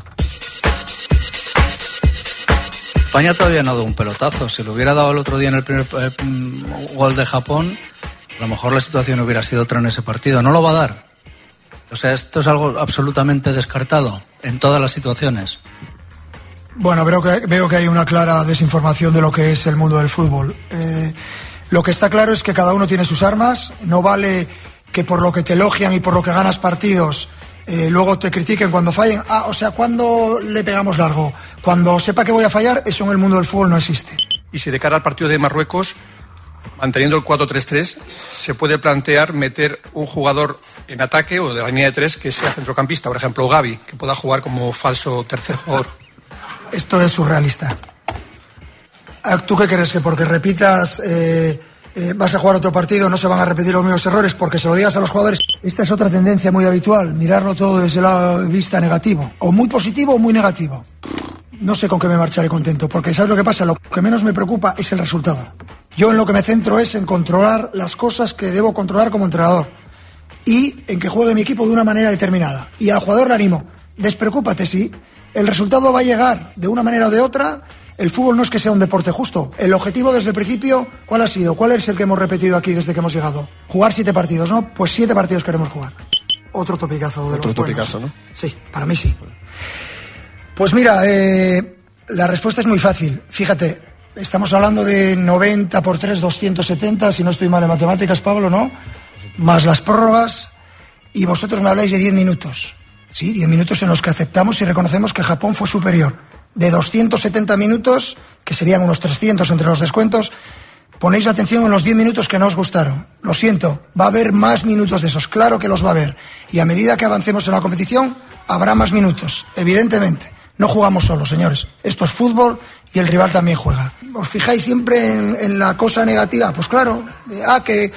España todavía no ha dado un pelotazo. Si lo hubiera dado el otro día en el primer gol de Japón, a lo mejor la situación hubiera sido otra en ese partido. No lo va a dar. O sea, esto es algo absolutamente descartado en todas las situaciones. Bueno, veo que hay una clara desinformación de lo que es el mundo del fútbol. Lo que está claro es que cada uno tiene sus armas. No vale que por lo que te elogian y por lo que ganas partidos luego te critiquen cuando fallen. O sea, ¿cuándo le pegamos largo? Cuando sepa que voy a fallar, eso en el mundo del fútbol no existe. Y si de cara al partido de Marruecos, manteniendo el 4-3-3, se puede plantear meter un jugador en ataque o de la línea de 3 que sea centrocampista, por ejemplo Gavi, que pueda jugar como falso tercer jugador. Esto es surrealista. ¿Tú qué crees? ¿Que porque repitas vas a jugar otro partido no se van a repetir los mismos errores porque se lo digas a los jugadores? Esta es otra tendencia muy habitual, mirarlo todo desde la vista negativo, o muy positivo o muy negativo. No sé con qué me marcharé contento, porque ¿sabes lo que pasa? Lo que menos me preocupa es el resultado. Yo en lo que me centro es en controlar las cosas que debo controlar como entrenador y en que juegue mi equipo de una manera determinada. Y al jugador le animo, despreocúpate, sí, el resultado va a llegar de una manera o de otra. El fútbol no es que sea un deporte justo. El objetivo desde el principio, ¿cuál ha sido? ¿Cuál es el que hemos repetido aquí desde que hemos llegado? Jugar 7 partidos, ¿no? Pues 7 partidos queremos jugar. Otro topicazo de los buenos. ¿No? Sí, para mí sí. Pues mira, la respuesta es muy fácil. Fíjate, estamos hablando de 90 por 3, 270, si no estoy mal en matemáticas, Pablo, ¿no? Más las prórrogas, y vosotros me habláis de 10 minutos. Sí, 10 minutos en los que aceptamos y reconocemos que Japón fue superior. De 270 minutos, que serían unos 300 entre los descuentos, ponéis atención en los 10 minutos que no os gustaron. Lo siento, va a haber más minutos de esos, claro que los va a haber. Y a medida que avancemos en la competición, habrá más minutos, evidentemente. No jugamos solos, señores. Esto es fútbol y el rival también juega. ¿Os fijáis siempre en la cosa negativa? Pues claro, que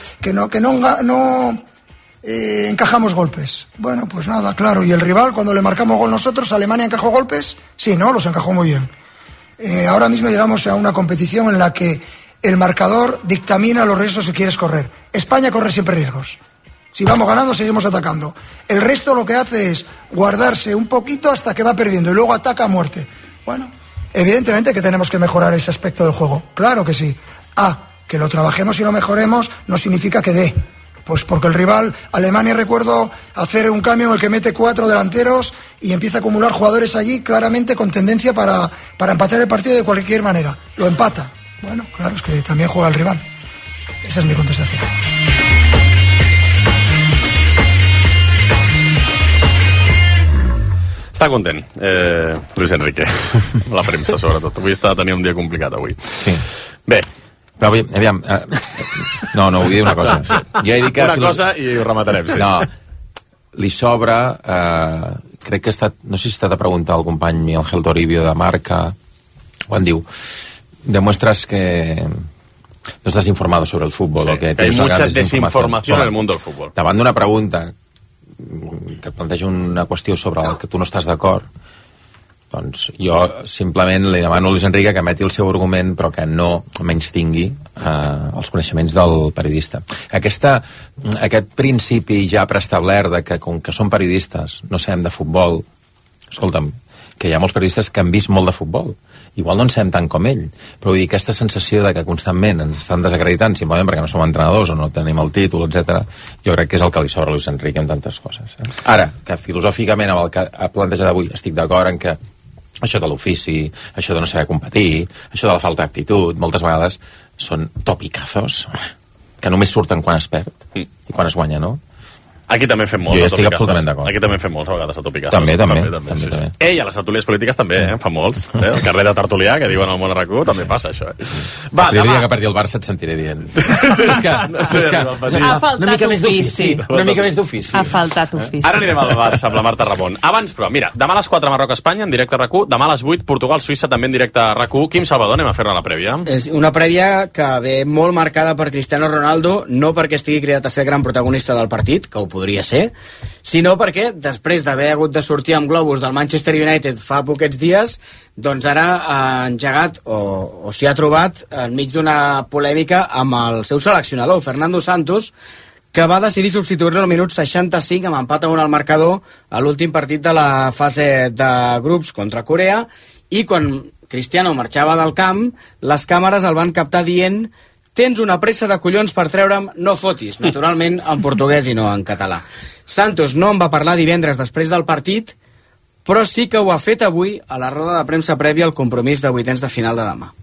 no encajamos golpes. Bueno, pues nada, claro. ¿Y el rival, cuando le marcamos gol nosotros, Alemania encajó golpes? Sí, ¿no? Los encajó muy bien. Ahora mismo llegamos a una competición en la que el marcador dictamina los riesgos que quieres correr. España corre siempre riesgos. Si vamos ganando, seguimos atacando. El resto lo que hace es guardarse un poquito hasta que va perdiendo y luego ataca a muerte. Bueno, evidentemente que tenemos que mejorar ese aspecto del juego. Claro que sí. Que lo trabajemos y lo mejoremos no significa que dé. Pues porque el rival, Alemania, recuerdo hacer un cambio en el que mete 4 delanteros y empieza a acumular jugadores allí claramente con tendencia para empatar el partido de cualquier manera. Lo empata. Bueno, claro, es que también juega el rival. Esa es mi contestación. Està content, Luis Enrique. La premsa, sobretot. Avui tenia un dia complicat, avui. Sí. Bé. Però aviam... No, vull dir una cosa. Ja he dit que una cosa i ho rematarem, sí. No, li sobra... crec que ha estat... No sé si s'ha de preguntar al company Miguel Ángel Toribio de Marca, quan diu, demuestras que no estás informado sobre el fútbol. Sí, o que hay mucha desinformación en el mundo del fútbol. Davant d'una pregunta que planteja una qüestió sobre la que tu no estàs d'acord, doncs jo simplement li demano a Luis Enrique que emeti el seu argument però que no menystingui els coneixements del periodista. Aquest principi ja preestablert de que com que som periodistes no sabem de futbol, escolta'm, que hi ha molts periodistes que han vist molt de futbol, igual no en sabem tant com ell, però vull dir, aquesta sensació de que constantment ens estan desacreditant simplement perquè no som entrenadors o no tenim el títol, etc. Jo crec que és el que li sobra a Luis Enrique en tantes coses. Ara, que filosòficament amb el que ha plantejat avui estic d'acord en que això de l'ofici, això de no saber competir, això de la falta d'actitud, moltes vegades són topicazos que només surten quan es perd i quan es guanya, no? Aquí també fem molts. Jo estic absolutament d'acord. Aquí també fem molts a vegades a topicazos. També. I a les tertúlies polítiques també, fa molts. El carrer de Tertulià, que diuen al món RAC1, també passa això. Va, el dia que perdi el Barça et sentiré dient. És que ha faltat ofici. Una mica més d'ofici. Ha faltat ofici. Ara anirem al Barça amb la Marta Ramon. Abans, però, mira, demà a les 4 Marroc-Espanya, en directe a RAC1, demà a les 8 Portugal-Suïssa, també en directe a RAC1. Quim Salvador, anem a fer-ne la prèvia. És una prèvia que ve molt marcada per Cristiano Ronaldo, no perquè estigui cridat a ser gran protagonista del partit, que ho podrà podria ser, sinó perquè després d'haver hagut de sortir amb globus del Manchester United fa poquets dies, doncs ara ha engegat o s'hi ha trobat enmig d'una polèmica amb el seu seleccionador, Fernando Santos, que va decidir substituir-lo al minut 65 amb empat a 1 al marcador a l'últim partit de la fase de grups contra Corea, i quan Cristiano marxava del camp, les càmeres el van captar dient: tens una pressa de collons per treure'm, no fotis, naturalment en portuguès i no en català. Santos no en va parlar divendres després del partit, però sí que ho ha fet avui a la roda de premsa prèvia al compromís de vuitens de final de demà.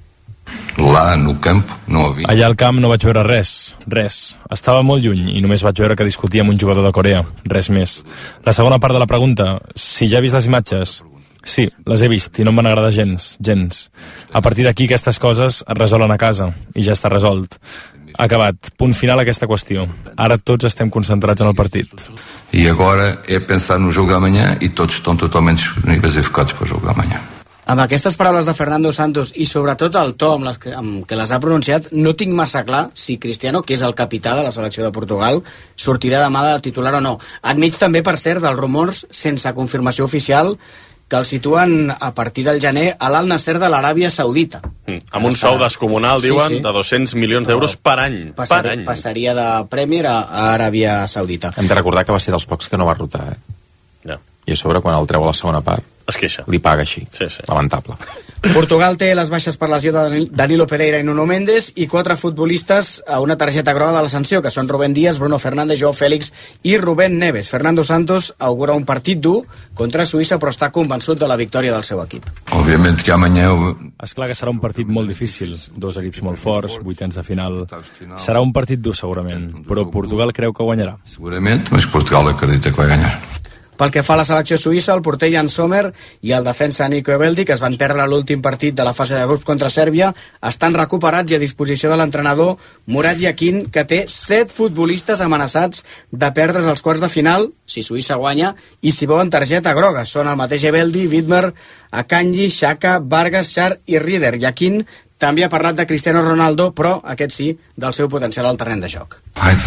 Là, no camp, no havia... Allà al camp no vaig veure res. Estava molt lluny i només vaig veure que discutia amb un jugador de Corea, res més. La segona part de la pregunta, si ja he vist les imatges... Sí, les he vist i no em van agradar gens. A partir d'aquí aquestes coses es resolen a casa i ja està resolt. Acabat, punt final a aquesta qüestió. Ara tots estem concentrats en el partit. I agora é pensar no jogo d'amanhã e todos estão totalmente disponíveis e focados para o jogo d'amanhã. Amb aquestes paraules de Fernando Santos i sobretot el to amb què les ha pronunciat, no tinc massa clar si Cristiano, que és el capità de la selecció de Portugal, sortirà demà de titular o no. Enmig també, per cert, dels rumors sense confirmació oficial que el situen a partir del gener a l'Al Nasser de l'Aràbia Saudita. Amb un sou descomunal, diuen, de 200 milions d'euros per any. Passaria de Premier a Aràbia Saudita. Hem de recordar que va ser dels pocs que no va rotar, Ja. I a sobre, quan el treu a la segona part, es queixa. Li paga així. Sí. Lamentable. Portugal té les baixes per lesió de Danilo Pereira i Nuno Mendes i 4 futbolistes a una targeta groga de la sanció, que són Rubén Díaz, Bruno Fernández, Joao Félix i Rubén Neves. Fernando Santos augura un partit dur contra Suïssa, però està convençut de la victòria del seu equip. Òbviament que amanhã... És clar que serà un partit molt difícil, 2 equips molt forts, vuitens de final. Serà un partit dur segurament, però Portugal creu que guanyarà. Segurament, mas Portugal acredita que va guanyar. Pel que fa a la selecció suïssa, el porter Jan Sommer i el defensa Nico Eveldi, que es van perdre l'últim partit de la fase de grups contra Sèrbia, estan recuperats i a disposició de l'entrenador Murat Yakin, que té 7 futbolistes amenaçats de perdre's als quarts de final, si Suïssa guanya, i si veuen targeta groga. Són el mateix Eveldi, Widmer, Akanji, Xhaka, Vargas, Schär i Rieder. Yakin també ha parlat de Cristiano Ronaldo, però, aquest sí, del seu potencial al terreny de joc.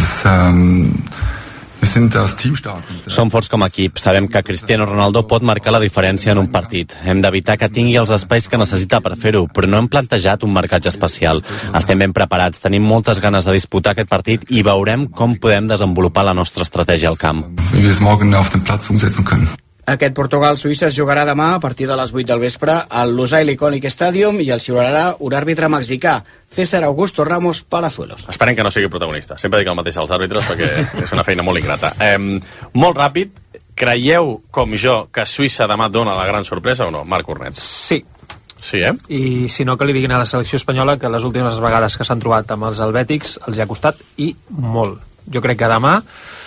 Som forts com a equip, sabem que Cristiano Ronaldo pot marcar la diferència en un partit. Hem d'evitar que tingui els espais que necessita per fer-ho, però no hem plantejat un marcatge especial. Estem ben preparats, tenim moltes ganes de disputar aquest partit i veurem com podem desenvolupar la nostra estratègia al camp. Aquest Portugal-Suïssa es jugarà demà a partir de les 8 del vespre al Lusail Iconic Stadium i el xiularà un àrbitre mexicà, César Augusto Ramos Palazuelos. Esperem que no sigui protagonista. Sempre dic el mateix als àrbitres perquè és una feina molt ingrata. Molt ràpid, creieu, com jo, que Suïssa demà dona la gran sorpresa o no, Marc Cornet? Sí. Sí, I si no, que li diguin a la selecció espanyola que les últimes vegades que s'han trobat amb els helvètics els hi ha costat i molt. Jo crec que demà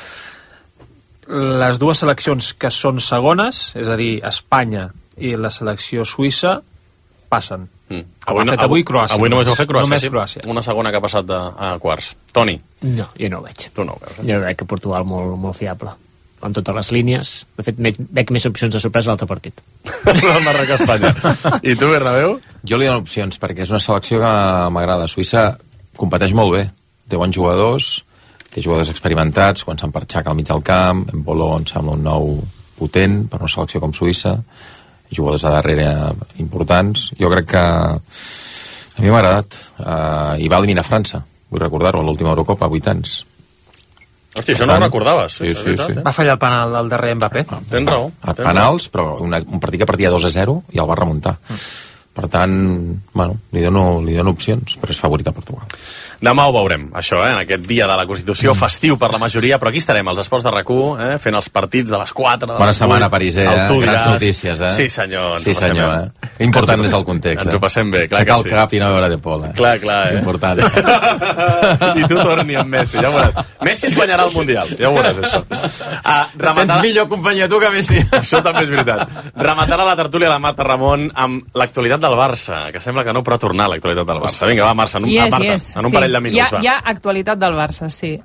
les dues seleccions que són segones, és a dir, Espanya i la selecció suïssa, passen. Avui Croàcia. Avui només ho ha fet Croàcia. Només Croàcia. Una segona que ha passat a quarts. Toni? No, jo no ho veig. Tu no ho veus, Jo veig que Portugal molt fiable. En totes les línies. De fet, veig més opcions de sorpresa a l'altre partit. El Marroc-Espanya. I tu, Bernabéu? Jo li dono opcions, perquè és una selecció que m'agrada. Suïssa competeix molt bé. Té bons jugadors, té jugadors experimentats, quan s'han per Xhaka al mig del camp, en Boló em sembla un nou potent per una selecció com Suïssa, jugadors a darrere importants. Jo crec que a mi m'ha agradat. I va eliminar França, vull recordar-ho, a l'última Eurocopa, 8 anys. Hòstia, això no ho recordaves. Sí. Va fallar el penal del darrer Mbappé. Tens raó. Penals, però un partit que partia 2-0 i el va remuntar. Per tant, bueno, li dono opcions, però és favorit a Portugal. Demà ho veurem, això, en aquest dia de la Constitució, festiu per la majoria, però aquí estarem, als esports de RAC1, fent els partits de les 4, de les 8. Bona setmana, París, grans notícies, Sí, senyor. Sí, senyor, Important és el context, Ens ho passem bé, clar que sí. Aixecar el cap i no veure de Pol, Clar, Important. I tu torni amb Messi, ja ho veuràs. Messi ens guanyarà el Mundial, ja ho veuràs, això. Tens millor companyia tu que Messi. Això també és veritat. Rematarà la tertúlia la Marta Ramon amb l'actualitat del Barça, que sembla que no, però ha tornat l'actualitat del Barça. Vinga, va, Marta, en un parell de minuts. Hi ha actualitat del Barça, sí.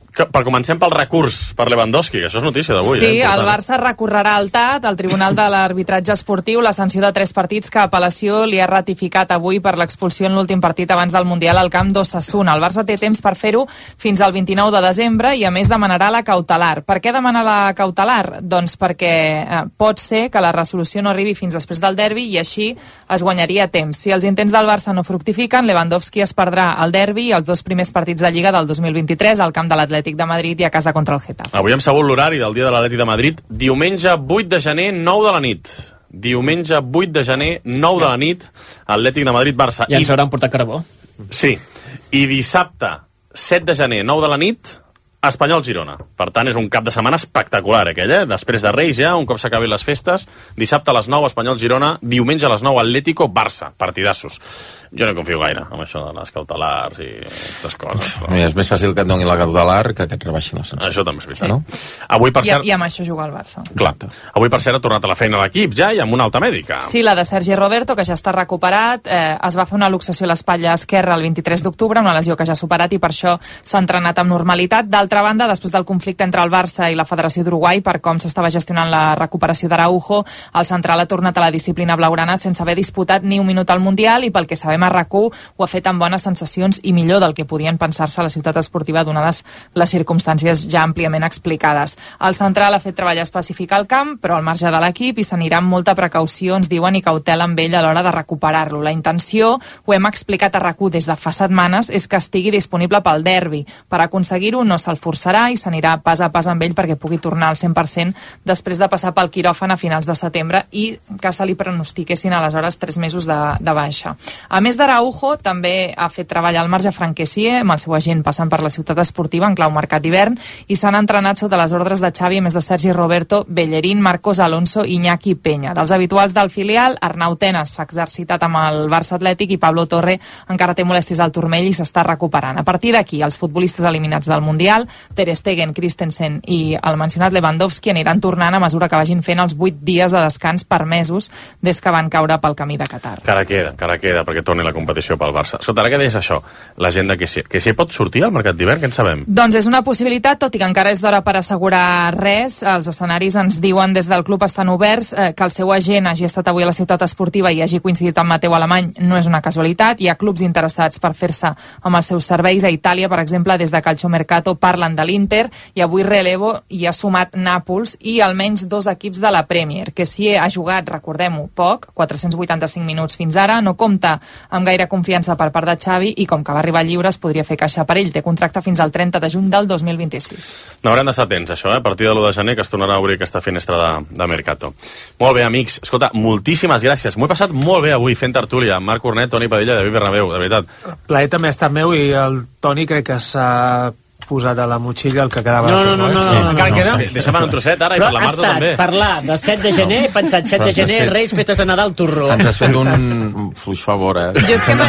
comencem pel recurs per Lewandowski, que això és notícia d'avui. Sí, el Barça recorrerà al TAT, al Tribunal de l'Arbitratge Esportiu, la sanció de 3 partits que apel·lació li ha ratificat avui per l'expulsió en l'últim partit abans del Mundial al camp d'Osasuna. El Barça té temps per fer-ho fins al 29 de desembre i a més demanarà la cautelar. Per què demana la cautelar? Doncs perquè pot ser que la resolució no arribi fins després del derbi i així es guanyaria temps. Si els intents del Barça no fructifiquen, Lewandowski es perdrà el derbi i els 2 primers partits de Lliga del 2023 al camp de l'Atlètic de Madrid i a casa contra el Getafe. Avui hem sabut l'horari del dia de l'Atlètic de Madrid, diumenge 8 de gener, 9 de la nit. Diumenge 8 de gener, 9 de la nit, Atlètic de Madrid-Barça. Ja ens hauran portat carbó. Sí. I dissabte 7 de gener, 9 de la nit, Espanyol-Girona. Per tant, és un cap de setmana espectacular, aquell, Després de Reis, ja, un cop s'acabin les festes, dissabte a les 9, Espanyol-Girona, diumenge a les 9, Atlético-Barça. Partidassos. Jo no confio gaire amb això de les cautelars i aquestes coses. Però... És més fàcil que et donin la cautelar que et rebaixin la sanció. Això també és veritat. No? Avui, per cert... I amb això juga el Barça. Clar. Avui, per cert, ha tornat a la feina l'equip ja i amb una alta mèdica. Sí, la de Sergi Roberto, que ja està recuperat. Es va fer una luxació a l'espatlla esquerra el 23 d'octubre, una lesió que ja ha superat i per això s'ha entrenat amb normalitat. D'altra banda, després del conflicte entre el Barça i la Federació d'Uruguai per com s'estava gestionant la recuperació d'Araujo, el central ha tornat a la disciplina blaugrana sense haver disputat ni un minut al Mundial i pel que sabem a RAC1 ho ha fet amb bones sensacions i millor del que podien pensar-se a la ciutat esportiva donades les circumstàncies ja àmpliament explicades. El central ha fet treballar específic al camp, però al marge de l'equip i s'anirà amb molta precaució, ens diuen, i cautela amb ell a l'hora de recuperar-lo. La intenció, ho hem explicat a RAC1 des de fa setmanes, és que estigui disponible pel derbi. Per aconseguir-ho no se'l forçarà i s'anirà pas a pas amb ell perquè pugui tornar al 100% després de passar pel quiròfan a finals de setembre i que se li pronostiquessin aleshores 3 mesos de baixa. A més d'Araujo, també ha fet treballar al marge Franquessie, amb el seu agent passant per la ciutat esportiva en clau mercat d'hivern, i s'han entrenat sota les ordres de Xavi, a més de Sergi Roberto, Bellerín, Marcos Alonso i Iñaki Peña. Dels habituals del filial, Arnau Tenas s'ha exercitat amb el Barça Atlètic i Pablo Torre encara té molèsties al turmell i s'està recuperant. A partir d'aquí, els futbolistes eliminats del Mundial, Ter Stegen, Christensen i el mencionat Lewandowski aniran tornant a mesura que vagin fent els 8 dies de descans permesos des que van caure pel camí de Qatar. Cara queda, perquè torni la competició pel Barça. Escolta, ara que deies això, la gent de Kessie pot sortir al mercat d'hivern, què en sabem? Doncs és una possibilitat, tot i que encara és d'hora per assegurar res. Els escenaris ens diuen des del club estan oberts, que el seu agent hagi estat avui a la ciutat esportiva i hagi coincidit amb Mateu Alemany no és una casualitat. Hi ha clubs interessats per fer-se amb els seus serveis. A Itàlia, per exemple, des de Calciomercato parlen de l'Inter i avui Relevo hi ha sumat Nàpols i almenys 2 equips de la Premier. Kessie ha jugat, recordem-ho, poc, 485 minuts fins ara, no compta amb gaire confiança per part de Xavi i com que va arribar lliure es podria fer caixa per ell. Té contracte fins al 30 de juny del 2026. No haurem d'estar atents, això, a partir de l'1 de gener que es tornarà a obrir aquesta finestra de Mercato. Molt bé, amics. Escolta, moltíssimes gràcies. M'ho he passat molt bé avui fent tertúlia amb Marc Cornet, Toni Padilla i David Bernabéu, de veritat. Plaer també ha estat meu i el Toni crec que s'ha posat a la motxilla el que quedava. No. Encara queda? Deixa'm un trosset ara i per la Marta també. Però ha estat parlar de 7 de gener, he pensat 7 de gener, Reis, festes de Nadal, torró. Ens has fet un fluix favor, Jo és que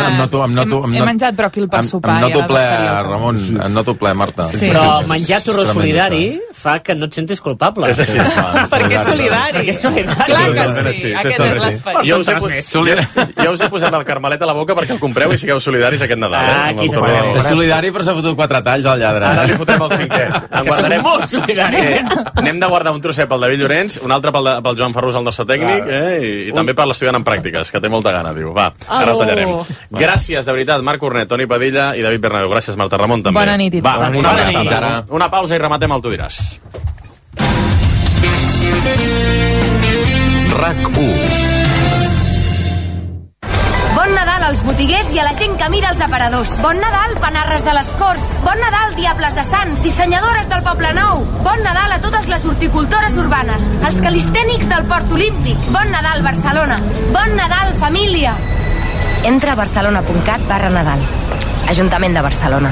he menjat bròquil per sopar. Em noto ple, Ramon, em noto ple, Marta. Sí. Però menjar torró solidari fa que no et sentis culpable. És així. Perquè és solidari. Perquè és solidari. Clar que sí, aquest és l'esperit. Jo us he posat el carmelet a la boca perquè el compreu i sigueu solidaris aquest Nadal. És solidari però s'ha fotut 4 talls al lladre. Ara li fotem el 5è. Molt solidari. N'hem de guardar un trosset pel David Llorenç, un altre pel Joan Ferrús, el nostre tècnic, i també per l'estudiant en pràctiques, que té molta gana, diu. Va, ara el tallarem. Gràcies, de veritat, Marc Cornet, Toni Padilla i David Bernabéu. Gràcies, Marta Ramon, també. Bona nit. Va, una pausa i rematem el Tu diràs. RAC1. Bon Nadal als botiguers i a la gent que mira els aparadors. Bon Nadal, panarres de les Corts. Bon Nadal, diables de Sants, dissenyadores del Poble Nou. Bon Nadal a totes les horticultores urbanes, els calistènics del Port Olímpic. Bon Nadal, Barcelona. Bon Nadal, família. Entra a barcelona.cat/Nadal. Ajuntament de Barcelona.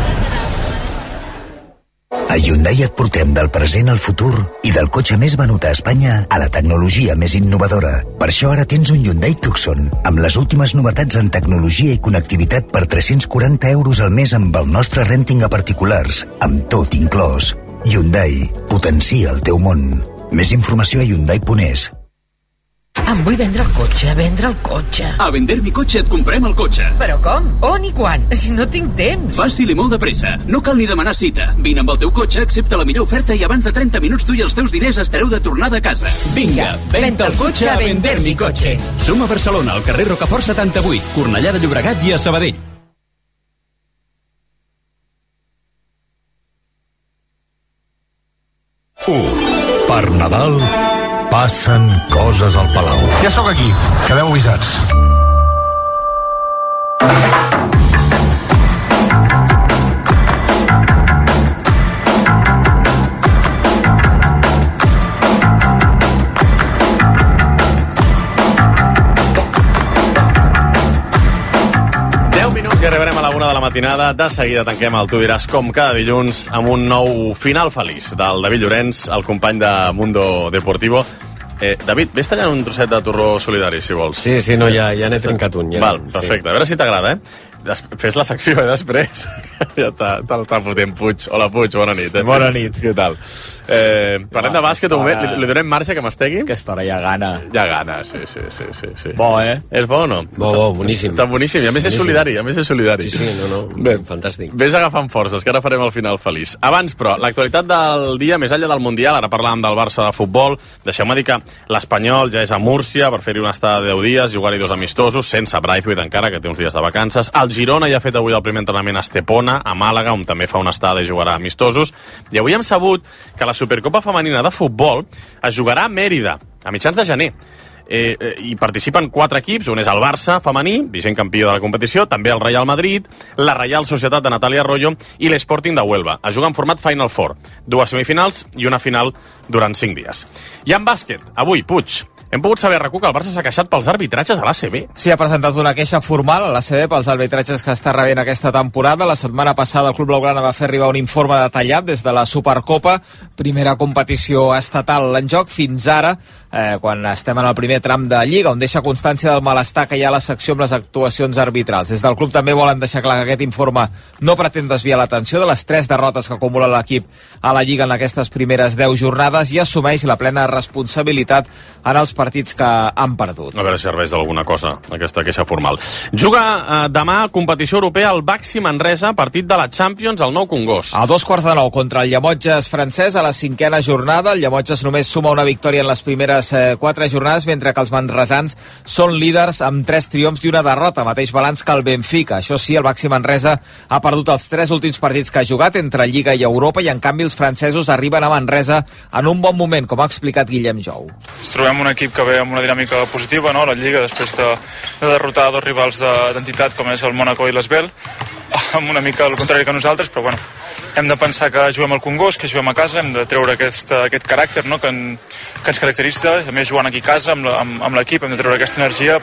A Hyundai et portem del present al futur i del cotxe més venut a Espanya a la tecnologia més innovadora. Per això ara tens un Hyundai Tucson amb les últimes novetats en tecnologia i connectivitat per 340 euros al mes amb el nostre renting a particulars, amb tot inclòs. Hyundai, potencia el teu món. Més informació a Hyundai.es. Em vull vendre el cotxe. A Vender mi cotxe et comprem el cotxe. Però com? On i quan? Si no tinc temps. Fàcil i molt de pressa. No cal ni demanar cita. Vine amb el teu cotxe, accepta la millor oferta i abans de 30 minuts tu i els teus diners estareu de tornada a casa. Vinga, venda el cotxe a Vender mi cotxe. Som a Barcelona, al carrer Rocafort 78, Cornellà de Llobregat i a Sabadell. Per Nadal passen coses al Palau. Ja sóc aquí, quedeu avisats. Que arribarem a la 1 de la matinada. De seguida tanquem el Tu diràs com cada dilluns amb un nou final feliç del David Llorenç, el company de Mundo Deportivo. David, vés tallant un trosset de torró solidari, si vols. Sí, no, ja n'he trencat un. Val, perfecte. A veure si t'agrada, Fes la secció, després. Ja t'està fotent Puig. Hola, Puig, bona nit. Bona nit. Què tal? Parlem de bàsquet, li donem marxa que mastegui? Aquesta hora ja gana. Ja gana, sí. Bo, És bo o no? Bo, boníssim. Està boníssim, i a més és solidari. Sí, no, bé, fantàstic. Ves agafant forces, que ara farem el final feliç. Abans, però, l'actualitat del dia, més enllà del Mundial, ara parlàvem del Barça de futbol, deixeu-me dir que l'Espanyol ja és a Múrcia per fer-hi una estada de 10 dies, jugar-hi 2 amistosos, sense Braithwaite encara, que té uns dies de vacances. El Girona ja ha fet avui el primer entrenament a Estepona, a Màlaga, on també fa una estada i jugarà amistosos. I avui hem sabut que la Supercopa Femenina de Futbol es jugarà a Mèrida, a mitjans de gener. Hi participen 4 equips, un és el Barça femení, vigent campió de la competició, també el Real Madrid, la Reial Societat de Natalia Arroyo i l'Sporting de Huelva. Es juga en format Final Four, 2 semifinals i una final durant 5 dies. I en bàsquet, avui, Puig, hem pogut saber a RAC1 que el Barça s'ha queixat pels arbitratges a l'ACB. Sí, ha presentat una queixa formal a l'ACB pels arbitratges que està rebent aquesta temporada. La setmana passada el Club Blaugrana va fer arribar un informe detallat des de la Supercopa, primera competició estatal en joc fins ara, quan estem en el primer tram de Lliga, on deixa constància del malestar que hi ha a la secció amb les actuacions arbitrals. Des del club també volen deixar clar que aquest informe no pretén desviar l'atenció de les 3 derrotes que acumula l'equip a la Lliga en aquestes primeres 10 jornades i assumeix la plena responsabilitat en els partits que han perdut. A veure si serveix d'alguna cosa, aquesta queixa formal. Juga demà competició europea al Baxi Manresa, partit de la Champions al Nou Congost. A 2:15 contra el Llemotges francès a la 5a jornada. El Llemotges només suma una victòria en les primeres 4 jornades, mentre que els manresans són líders amb 3 triomfs i una derrota, mateix balanç que el Benfica. Això sí, el Baxi Manresa ha perdut els 3 últims partits que ha jugat entre Lliga i Europa i en canvi els francesos arriben a Manresa en un bon moment, com ha explicat Guillem Jou. Ens trobem un equip que ve amb una dinàmica positiva, no? La Lliga, després de derrotar 2 rivals d'entitat com és el Mónaco i l'Esbel, amb una mica el contrari que nosaltres, però bueno, hem de pensar que juguem al Congost, que juguem a casa, hem de treure aquest caràcter, no? que ens caracteritza, a més jugant aquí a casa amb l'equip, hem de treure aquesta energia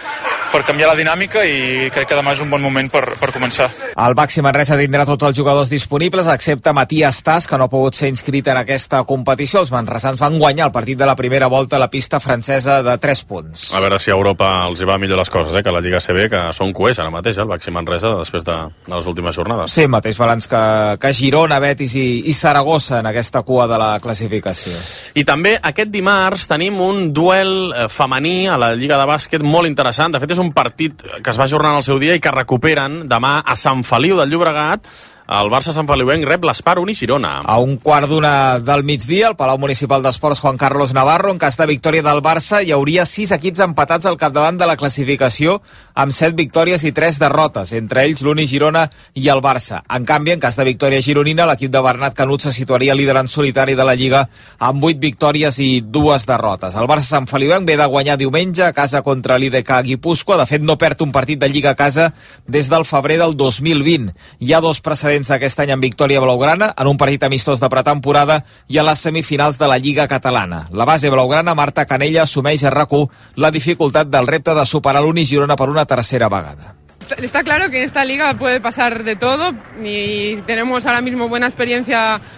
per canviar la dinàmica i crec que demà és un bon moment per començar. El Baxi Manresa tindrà tots els jugadors disponibles, excepte Matías Tas, que no ha pogut ser inscrit en aquesta competició. Els manresans van guanyar el partit de la primera volta a la pista francesa de 3 punts. A veure si a Europa els hi va millor les coses, que la Lliga CB, que són coers ara mateix, el Baxi Manresa, després de les últimes jornades. Sí, mateix balanç que Girona, Betis i Saragossa en aquesta cua de la classificació. I també aquest dimarts tenim un duel femení a la Lliga de Bàsquet molt interessant. De fet, és un partit que es va ajornar al seu dia i que recuperen demà a Sant Feliu del Llobregat. El Barça Sant Feliuenc rep l'Espar Uni Girona. A 1:15 del migdia, al Palau Municipal d'Esports Juan Carlos Navarro, en cas de victòria del Barça, hi hauria 6 equips empatats al capdavant de la classificació, amb 7 victòries i 3 derrotes, entre ells l'Uni Girona i el Barça. En canvi, en cas de victòria gironina, l'equip de Bernat Canut se situaria líder en solitari de la Lliga amb 8 victòries i 2 derrotes. El Barça Sant Feliuenc ve de guanyar diumenge a casa contra l'IDK Guipúscoa. De fet, no perd un partit de Lliga a casa des del febrer del 2020. Hi ha 2 precedents aquest any en victòria blaugrana, en un partit amistós de pretemporada i a les semifinals de la Lliga Catalana. La base blaugrana, Marta Canella, assumeix a RAC1 la dificultat del repte de superar l'Uni Girona per una tercera vegada. Está claro que en esta liga puede pasar de todo y tenemos ahora mismo buena experiencia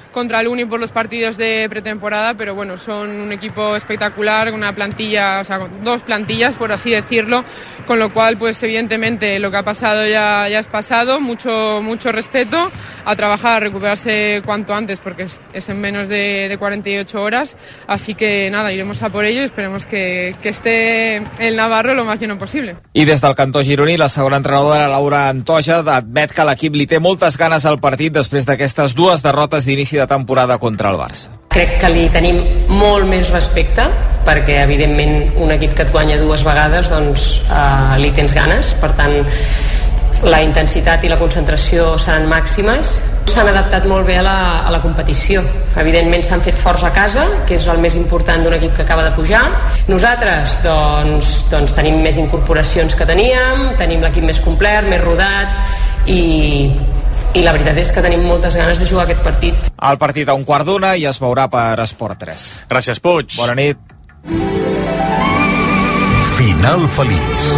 contra el Uni por los partidos de pretemporada, pero bueno, son un equipo espectacular, una plantilla, o sea, dos plantillas, por así decirlo, con lo cual, pues evidentemente lo que ha pasado ya es pasado, mucho respeto, a trabajar, a recuperarse cuanto antes, porque es en menos de 48 horas, así que nada, iremos a por ello y esperemos que esté el Navarro lo más lleno possible. I des del cantó gironí, la segona entrenadora, Laura Antoja, admet que l'equip li té moltes ganes al partit després d'aquestes dues derrotes d'inici de temporada contra el Barça. Crec que li tenim molt més respecte, perquè evidentment un equip que et guanya dues vegades doncs li tens ganes, per tant la intensitat i la concentració seran màximes. S'han adaptat molt bé a la competició. Evidentment s'han fet forts a casa, que és el més important d'un equip que acaba de pujar. Nosaltres doncs tenim més incorporacions que tenim l'equip més complet, més rodat i la veritat és que tenim moltes ganes de jugar aquest partit. El partit a 1:15 i es veurà per Esport 3. Gràcies, Puig. Bona nit. Final feliç.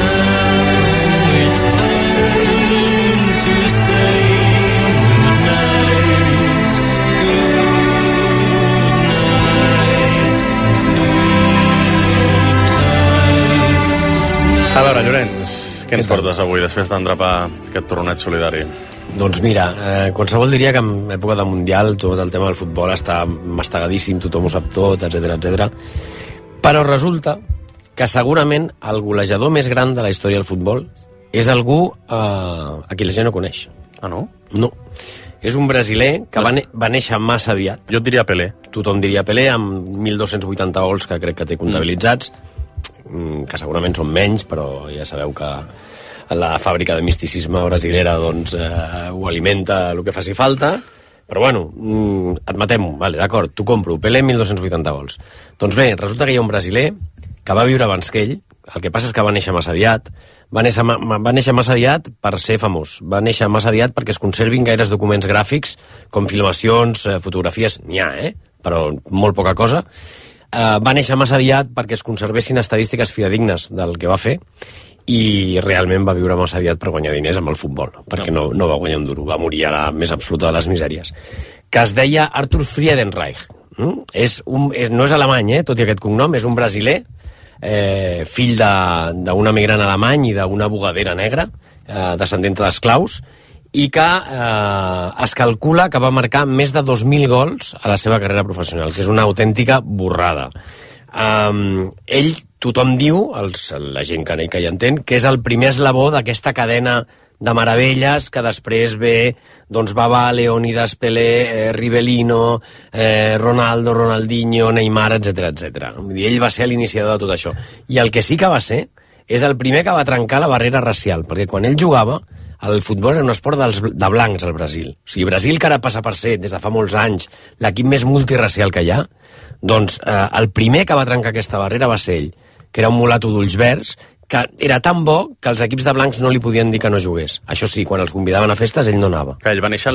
A veure, Llorenç, què ens portes avui després d'endrapar aquest torneig solidari? Doncs mira, qualsevol diria que en època de Mundial tot el tema del futbol està mastegadíssim, tothom ho sap tot, etc. Però resulta que segurament el golejador més gran de la història del futbol és algú a qui la gent no coneix. Ah, no? No. És un brasiler que va néixer massa aviat. Jo et diria Pelé. Tothom diria Pelé, amb 1.280 gols que crec que té comptabilitzats, que segurament són menys, però ja sabeu que la fàbrica de misticisme brasilera doncs, ho alimenta el que faci falta. Però bueno, admetem-ho, vale, d'acord, t'ho compro, Pelé 1.280 gols. Doncs bé, resulta que hi ha un brasiler que va viure abans que ell, el que passa és que va néixer massa aviat, va néixer massa aviat per ser famós, va néixer massa aviat perquè es conservin gaires documents gràfics, com filmacions, fotografies, n'hi ha, però molt poca cosa. Va néixer massa aviat perquè es conservessin estadístiques fidedignes del que va fer i realment va viure massa aviat per guanyar diners amb el futbol, perquè no va guanyar un duro, va morir a la més absoluta de les misèries, que es deia Arthur Friedenreich. No és alemany, tot i aquest cognom, és un brasiler, fill d'un emigrant alemany i d'una bugadera negra, descendent d'esclaus, i que es calcula que va marcar més de 2.000 gols a la seva carrera professional, que és una autèntica borrada. Ell, tothom diu, la gent que hi entén, que és el primer eslabó d'aquesta cadena de meravelles que després ve doncs Babà, Leónidas, Pelé, Rivellino, Ronaldo, Ronaldinho, Neymar, etc. Ell va ser l'iniciador de tot això. I el que sí que va ser és el primer que va trencar la barrera racial, perquè quan ell jugava, el futbol era un esport de blancs al Brasil. O sigui, Brasil, que ara passa per ser, des de fa molts anys, l'equip més multiracial que hi ha, doncs el primer que va trencar aquesta barrera va ser ell, que era un mulato d'ulls verds, que era tan bo que els equips de blancs no li podien dir que no jugués. Això sí, quan els convidaven a festes, ell no anava. Que ell va néixer el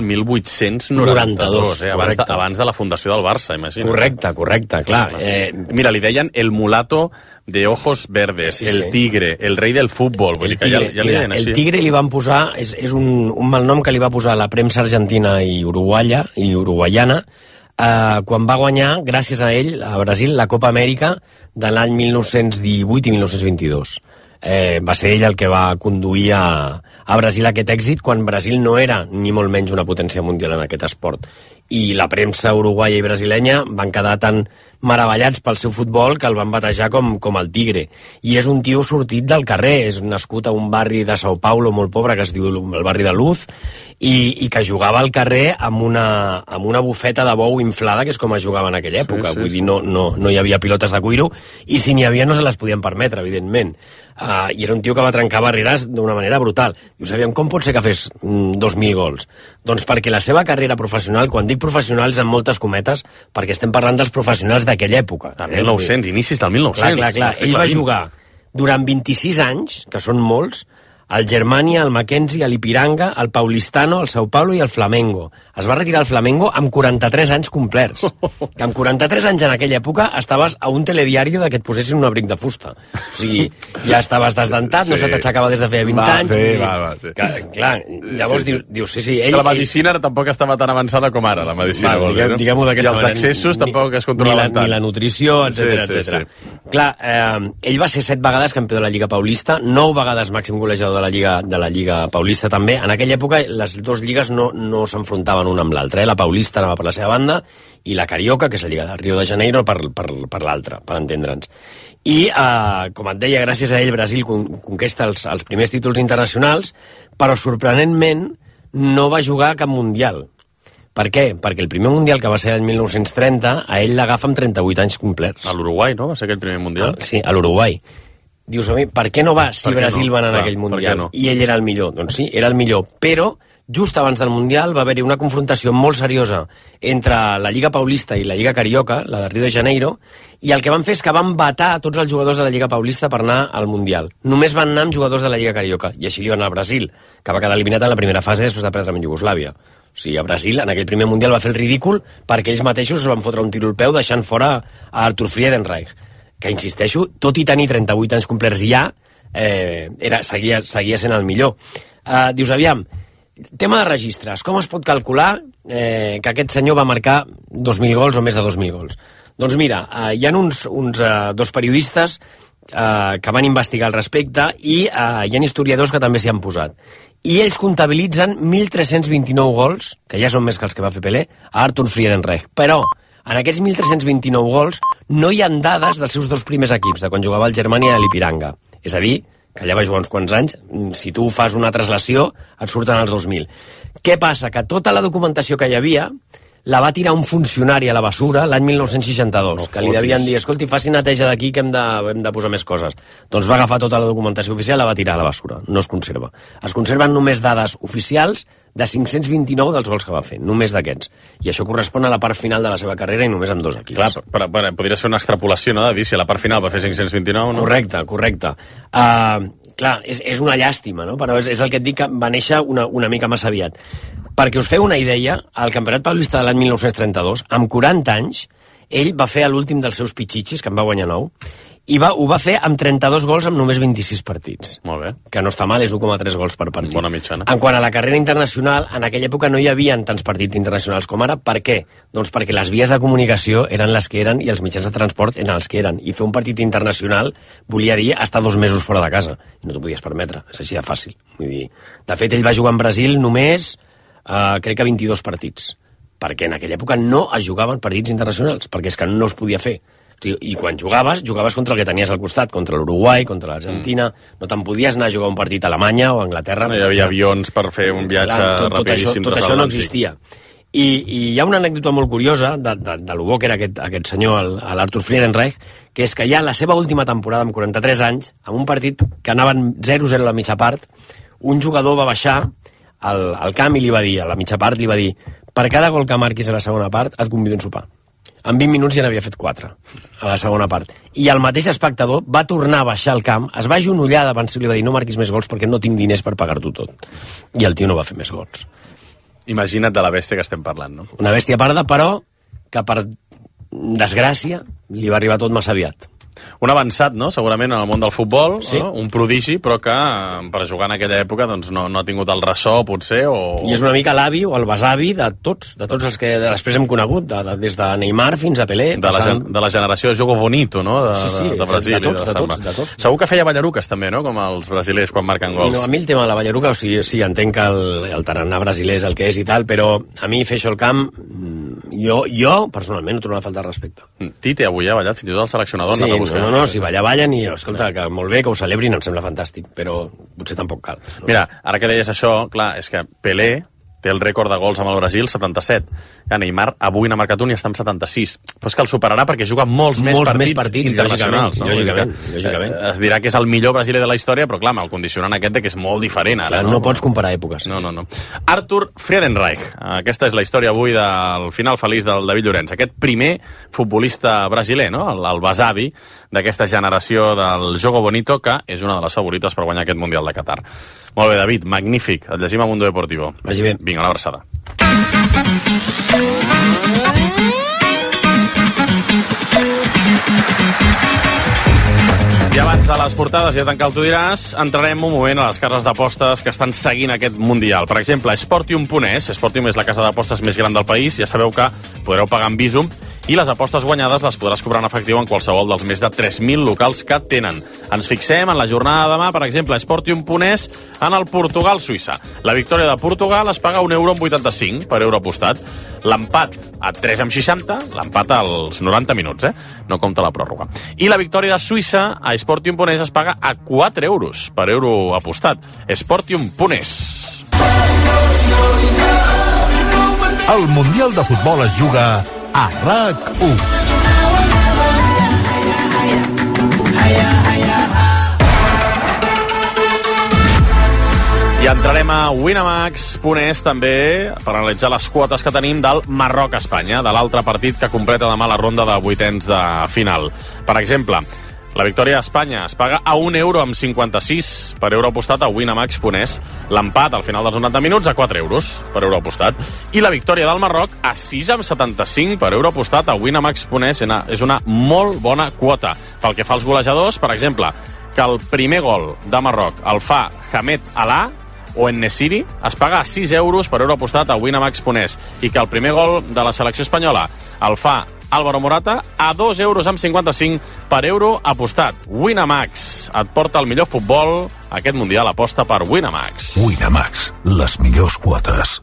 1892, abans de la fundació del Barça, imagina. Correcte, clar. Mira, li deien el mulato de ojos verdes, el tigre, el rei del futbol. Vull dir que ja li deien així. El tigre li van posar, és un malnom que li va posar la premsa argentina i uruguaiana, quan va guanyar, gràcies a ell, a Brasil, la Copa Amèrica de l'any 1918 i 1922. Va ser ell el que va conduir a Brasil aquest èxit quan Brasil no era ni molt menys una potència mundial en aquest esport. I la premsa uruguaia i brasilenya van quedar tan meravellats pel seu futbol que el van batejar com el Tigre. I és un tio sortit del carrer, és nascut a un barri de Sao Paulo molt pobre que es diu el barri de Luz i que jugava al carrer amb una bufeta de bou inflada, que és com es jugava en aquella època. Vull dir, no hi havia pilotes de cuiro i si n'hi havia no se les podien permetre, evidentment. I era un tio que va trencar barreres d'una manera brutal. Diu, sabíem, com pot ser que fes 2.000 gols? Doncs perquè la seva carrera professional, quan dic professionals amb moltes cometes, perquè estem parlant dels professionals d'aquella època. Del 1900, inicis del 1900. Clar. Ell va jugar durant 26 anys, que són molts, el Germania, el Mackenzie, l'Ipiranga, el Paulistano, el Sao Paulo i el Flamengo. Es va retirar el Flamengo amb 43 anys complerts. Que amb 43 anys en aquella època estaves a un telediari de que et posessin un abric de fusta. O sigui, ja estaves desdentat, no se t'aixecava des de feia 20 anys. Sí. Clar, llavors dius, sí. La medicina tampoc estava tan avançada com ara, la medicina. Diguem-ho d'aquesta manera. I els accessos tampoc es controlaven tant. Ni la nutrició, etcètera. Clar, ell va ser 7 vegades campió de la Lliga Paulista, 9 vegades màxim golejador de la Lliga Paulista també. En aquella època les dues lligues no s'enfrontaven una amb l'altra. La Paulista anava per la seva banda i la Carioca, que és la Lliga de Rio de Janeiro, per l'altra, per entendre'ns. I, com et deia, gràcies a ell Brasil conquesta els primers títols internacionals, però sorprenentment no va jugar a cap mundial. Per què? Perquè el primer mundial, que va ser l'any 1930, a ell l'agafa amb 38 anys complerts. A l'Uruguai, no? Va ser aquell primer mundial? Sí, a l'Uruguai. Dius, home, per què no va si Brasil va anar en aquell mundial? I ell era el millor. Doncs sí, era el millor. Però, just abans del mundial, va haver-hi una confrontació molt seriosa entre la Lliga Paulista i la Lliga Carioca, la de Rio de Janeiro, i el que van fer és que van vetar a tots els jugadors de la Lliga Paulista per anar al mundial. Només van anar amb jugadors de la Lliga Carioca, i així li van anar al Brasil, que va quedar eliminat en la primera fase després de perdre amb Iugoslàvia. O sigui, a Brasil, en aquell primer mundial, va fer el ridícul perquè ells mateixos es van fotre un tiro al peu deixant fora a Arthur Friedenreich, que, insisteixo, tot i tenir 38 anys complerts ja, seguia sent el millor. Dius, aviam, tema de registres, com es pot calcular que aquest senyor va marcar 2.000 gols o més de 2.000 gols? Doncs mira, hi ha uns dos periodistes que van investigar al respecte i hi ha historiadors que també s'hi han posat. I ells comptabilitzen 1.329 gols, que ja són més que els que va fer Pelé, a Arthur Friedenreich. Però en aquests 1.329 gols no hi ha dades dels seus dos primers equips, de quan jugava el Germania i l'Ipiranga. És a dir, que allà va jugar uns quants anys, si tu fas una translació, et surten els 2.000. Què passa? Que tota la documentació que hi havia la va tirar un funcionari a la bessura l'any 1962, que li devien dir, escolti, faci neteja d'aquí que hem de posar més coses. Doncs va agafar tota la documentació oficial i la va tirar a la bessura, no es conserva. Es conserven només dades oficials de 529 dels gols que va fer, només d'aquests. I això correspon a la part final de la seva carrera i només amb 2 equips. Clar, però podries fer una extrapolació, no?, de dir si a la part final va fer 529, no? Correcte. Clar, és una llàstima, no?, però és el que et dic, que va néixer una mica massa aviat. Perquè us feu una idea, al Campionat Paulista de l'any 1932, amb 40 anys, ell va fer l'últim dels seus pitxitxis, que en va guanyar 9, i ho va fer amb 32 gols amb només 26 partits. Molt bé. Que no està mal, és 1,3 gols per partit. Bona mitjana. En quant a la carrera internacional, en aquella època no hi havia tants partits internacionals com ara. Per què? Doncs perquè les vies de comunicació eren les que eren i els mitjans de transport eren els que eren. I fer un partit internacional volia dir estar 2 mesos fora de casa. I no t'ho podies permetre. És així de fàcil. Vull dir, de fet, ell va jugar en Brasil només crec que 22 partits, perquè en aquella època no es jugaven partits internacionals, perquè és que no es podia fer. O sigui, i quan jugaves contra el que tenies al costat, contra l'Uruguai, contra l'Argentina, no te'n podies anar a jugar un partit a Alemanya o a Anglaterra. No hi havia avions per fer un viatge rapidíssim. Tot això no existia. I hi ha una anècdota molt curiosa de lo bo que era aquest senyor, l'Arthur Friedenreich, que és que ja en la seva última temporada, amb 43 anys, en un partit que anaven 0-0 a la mitja part, un jugador va baixar al camp i li va dir, a la mitja part, li va dir, per cada gol que marquis a la segona part et convido a un sopar. En 20 minuts ja n'havia fet 4 a la segona part. I el mateix espectador va tornar a baixar al camp, es va agenollar davant seu i li va dir, no marquis més gols perquè no tinc diners per pagar-t'ho tot. I el tio no va fer més gols. Imagina't de la bèstia que estem parlant, no? Una bèstia parda, però que per desgràcia li va arribar tot massa aviat. Un avançat, no?, segurament en el món del futbol, sí. No? Un prodigi, però que per jugar en aquella època doncs, no ha tingut el ressò, potser, o... I és una mica l'avi o el besavi de tots els que després hem conegut, des de Neymar fins a Pelé. De la generació de Jogo Bonito, no?, de Brasil. De tots. Segur que feia ballaruques, també, no?, com els brasilers quan marquen gols. No, a mi el tema de la ballaruca, o sigui, sí, entenc que el tarannà brasiler és el que és i tal, però a mi fer això al camp, jo personalment no trobo una falta de respecte. Tite avui ha ballat, fins i tot el seleccionador. Sí, no, si ballen i, escolta, que molt bé, que ho celebrin, em sembla fantàstic, però potser tampoc cal. No? Mira, ara que deies això, clar, és que Pelé té el rècord de gols amb el Brasil, 77. Que Neymar avui n'ha marcat un i està amb 76. Però és que el superarà perquè juga molts més partits internacionals. Lògicament. Es dirà que és el millor brasiler de la història, però clar, amb el condicionant aquest de que és molt diferent ara. No pots comparar èpoques. No. Arthur Friedenreich. Aquesta és la història avui del final feliç del David Llorenç. Aquest primer futbolista brasiler, no?, el besavi d'aquesta generació del Jogo Bonito, que és una de les favorites per guanyar aquest Mundial de Qatar. Molt bé, David, magnífic. Et llegim a Mundo Deportivo. Vagi bé. Vinga, una abraçada. I abans de les portades, ja tant que tu diràs, entrarem un moment a les cases d'apostes que estan seguint aquest Mundial. Per exemple, Sportium.es. Sportium és la casa d'apostes més gran del país. Ja sabeu que podreu pagar amb Bizum i les apostes guanyades les podràs cobrar en efectiu en qualsevol dels més de 3.000 locals que tenen. Ens fixem en la jornada de demà, per exemple, Sportium.es en el Portugal-Suïssa. La victòria de Portugal es paga €1,85 per euro apostat. L'empat a 3,60, l'empat als 90 minuts, no compta la pròrroga. I la victòria de Suïssa a Sportium.es es paga a 4 euros per euro apostat. Sportium.es. El Mundial de Futbol es juga a RAC1. I entrarem a Winamax.es també per analitzar les quotes que tenim del Marroc-Espanya, de l'altre partit que completa demà la ronda de vuitens de final. Per exemple, la victòria a Espanya es paga a €1,56 per euro apostat a Winamax.es. L'empat al final dels 90 minuts a 4 euros per euro apostat. I la victòria del Marroc a 6,75 per euro apostat a Winamax.es. És una molt bona quota. Pel que fa als golejadors, per exemple, que el primer gol de Marroc el fa Hamed Alà o En-Nesyri, es paga a 6 euros per euro apostat a Winamax.es. I que el primer gol de la selecció espanyola el fa Álvaro Morata a 2,55 per euro apostat. Winamax et porta el millor futbol. Aquest Mundial aposta per Winamax. Winamax, les millors quotes.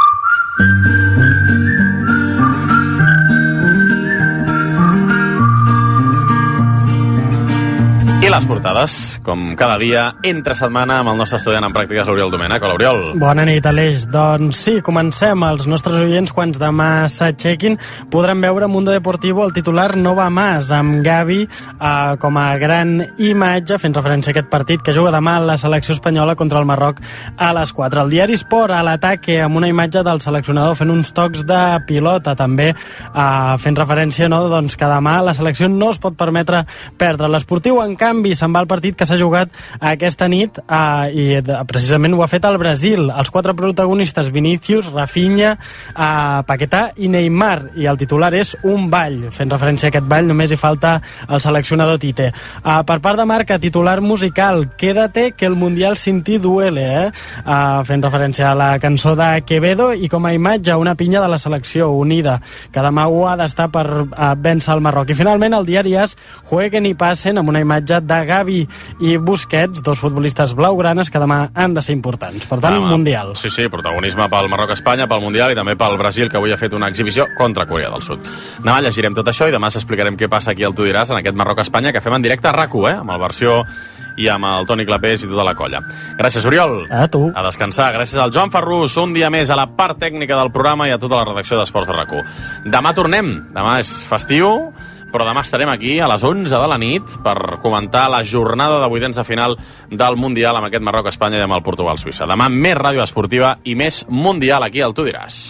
I les portades, com cada dia, entre setmana, amb el nostre estudiant en pràctiques, l'Oriol Domènech. Hola, Oriol. Bona nit, Aleix. Doncs sí, comencem. Els nostres oients, quan demà s'aixequin, podran veure Mundo Deportivo el titular No va más, amb Gavi com a gran imatge, fent referència a aquest partit que juga demà la selecció espanyola contra el Marroc a les 4. El diari Sport a l'ataque amb una imatge del seleccionador fent uns tocs de pilota, també fent referència doncs, que demà la selecció no es pot permetre perdre. L'esportiu, en canvi, se'n va al partit que s'ha jugat aquesta nit i precisament ho ha fet el Brasil. Els 4 protagonistes, Vinícius, Rafinha, Paquetá i Neymar, i el titular és un ball, fent referència a aquest ball només hi falta el seleccionador Tite. Per part de Marca, titular musical, Quédate que el Mundial sin ti duele, fent referència a la cançó de Quevedo, i com a imatge una pinya de la selecció unida, que demà ho ha d'estar per vèncer el Marroc. I finalment el diari és Jueguen y passen, amb una imatge de Gavi i Busquets, dos futbolistes blaugranes que demà han de ser importants. Per tant, Mundial. Sí, protagonisme pel Marroc-Espanya, pel Mundial i també pel Brasil, que avui ha fet una exhibició contra Corea del Sud. Demà llegirem tot això i demà s'explicarem què passa aquí al Tu diràs, en aquest Marroc-Espanya, que fem en directe a RAC1, amb el versió i amb el Toni Clapés i tota la colla. Gràcies, Oriol. A tu. A descansar. Gràcies al Joan Ferrús, un dia més a la part tècnica del programa i a tota la redacció d'Esports de RAC1. Demà tornem. Demà és festiu, però demà estarem aquí a les 11 de la nit per comentar la jornada de vuitens de final del Mundial amb aquest Marroc-Espanya i amb el Portugal-Suïssa. Demà més ràdio esportiva i més Mundial aquí al Tu diràs.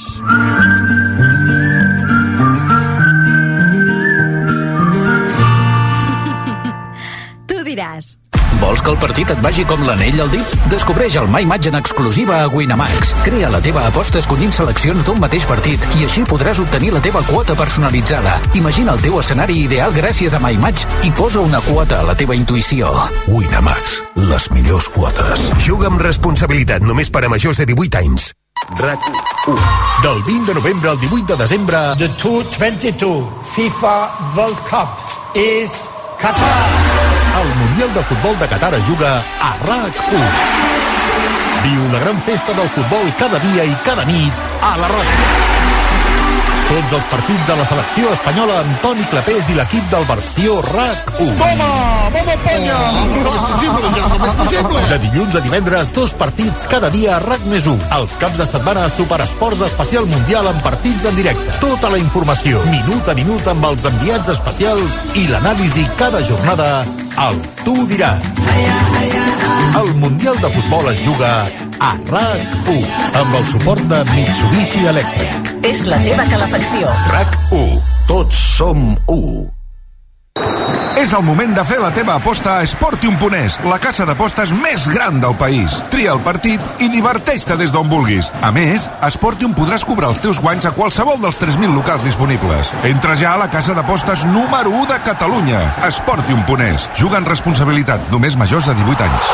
Tu diràs. Vols que el partit et vagi com l'anell al dit? Descobreix el My Match en exclusiva a Winamax. Crea la teva aposta escollint seleccions d'un mateix partit i així podràs obtenir la teva quota personalitzada. Imagina el teu escenari ideal gràcies a My Match i posa una quota a la teva intuïció. Winamax, les millors quotes. Juga amb responsabilitat només per a majors de 18 anys. RAC1. Del 20 de novembre al 18 de desembre, The 2022 FIFA World Cup is Qatar. El Mundial de Futbol de Qatar es juga a RAC1. Viu la gran festa del futbol cada dia i cada nit a la ràdio. Tots els partits de la selecció espanyola amb Toni Clapés i l'equip del versió RAC1. Toma! Vamos, Espanya! Com és possible? De dilluns a divendres, 2 partits cada dia a RAC+1. Els caps de setmana, Superesports Especial Mundial amb partits en directe. Tota la informació, minut a minut amb els enviats especials i l'anàlisi cada jornada al Tu diràs. El Mundial de Futbol es juga a RAC1 amb el suport de Mitsubishi Electric. És la teva calefacció. RAC1. Tots som 1. És el moment de fer la teva aposta a Sportium.es, la casa d'apostes més gran del país. Tria el partit i diverteix-te des d'on vulguis. A més, a Sportium podràs cobrar els teus guanys a qualsevol dels 3.000 locals disponibles. Entra ja a la casa d'apostes número 1 de Catalunya. Sportium.es. Juga amb responsabilitat, només majors de 18 anys.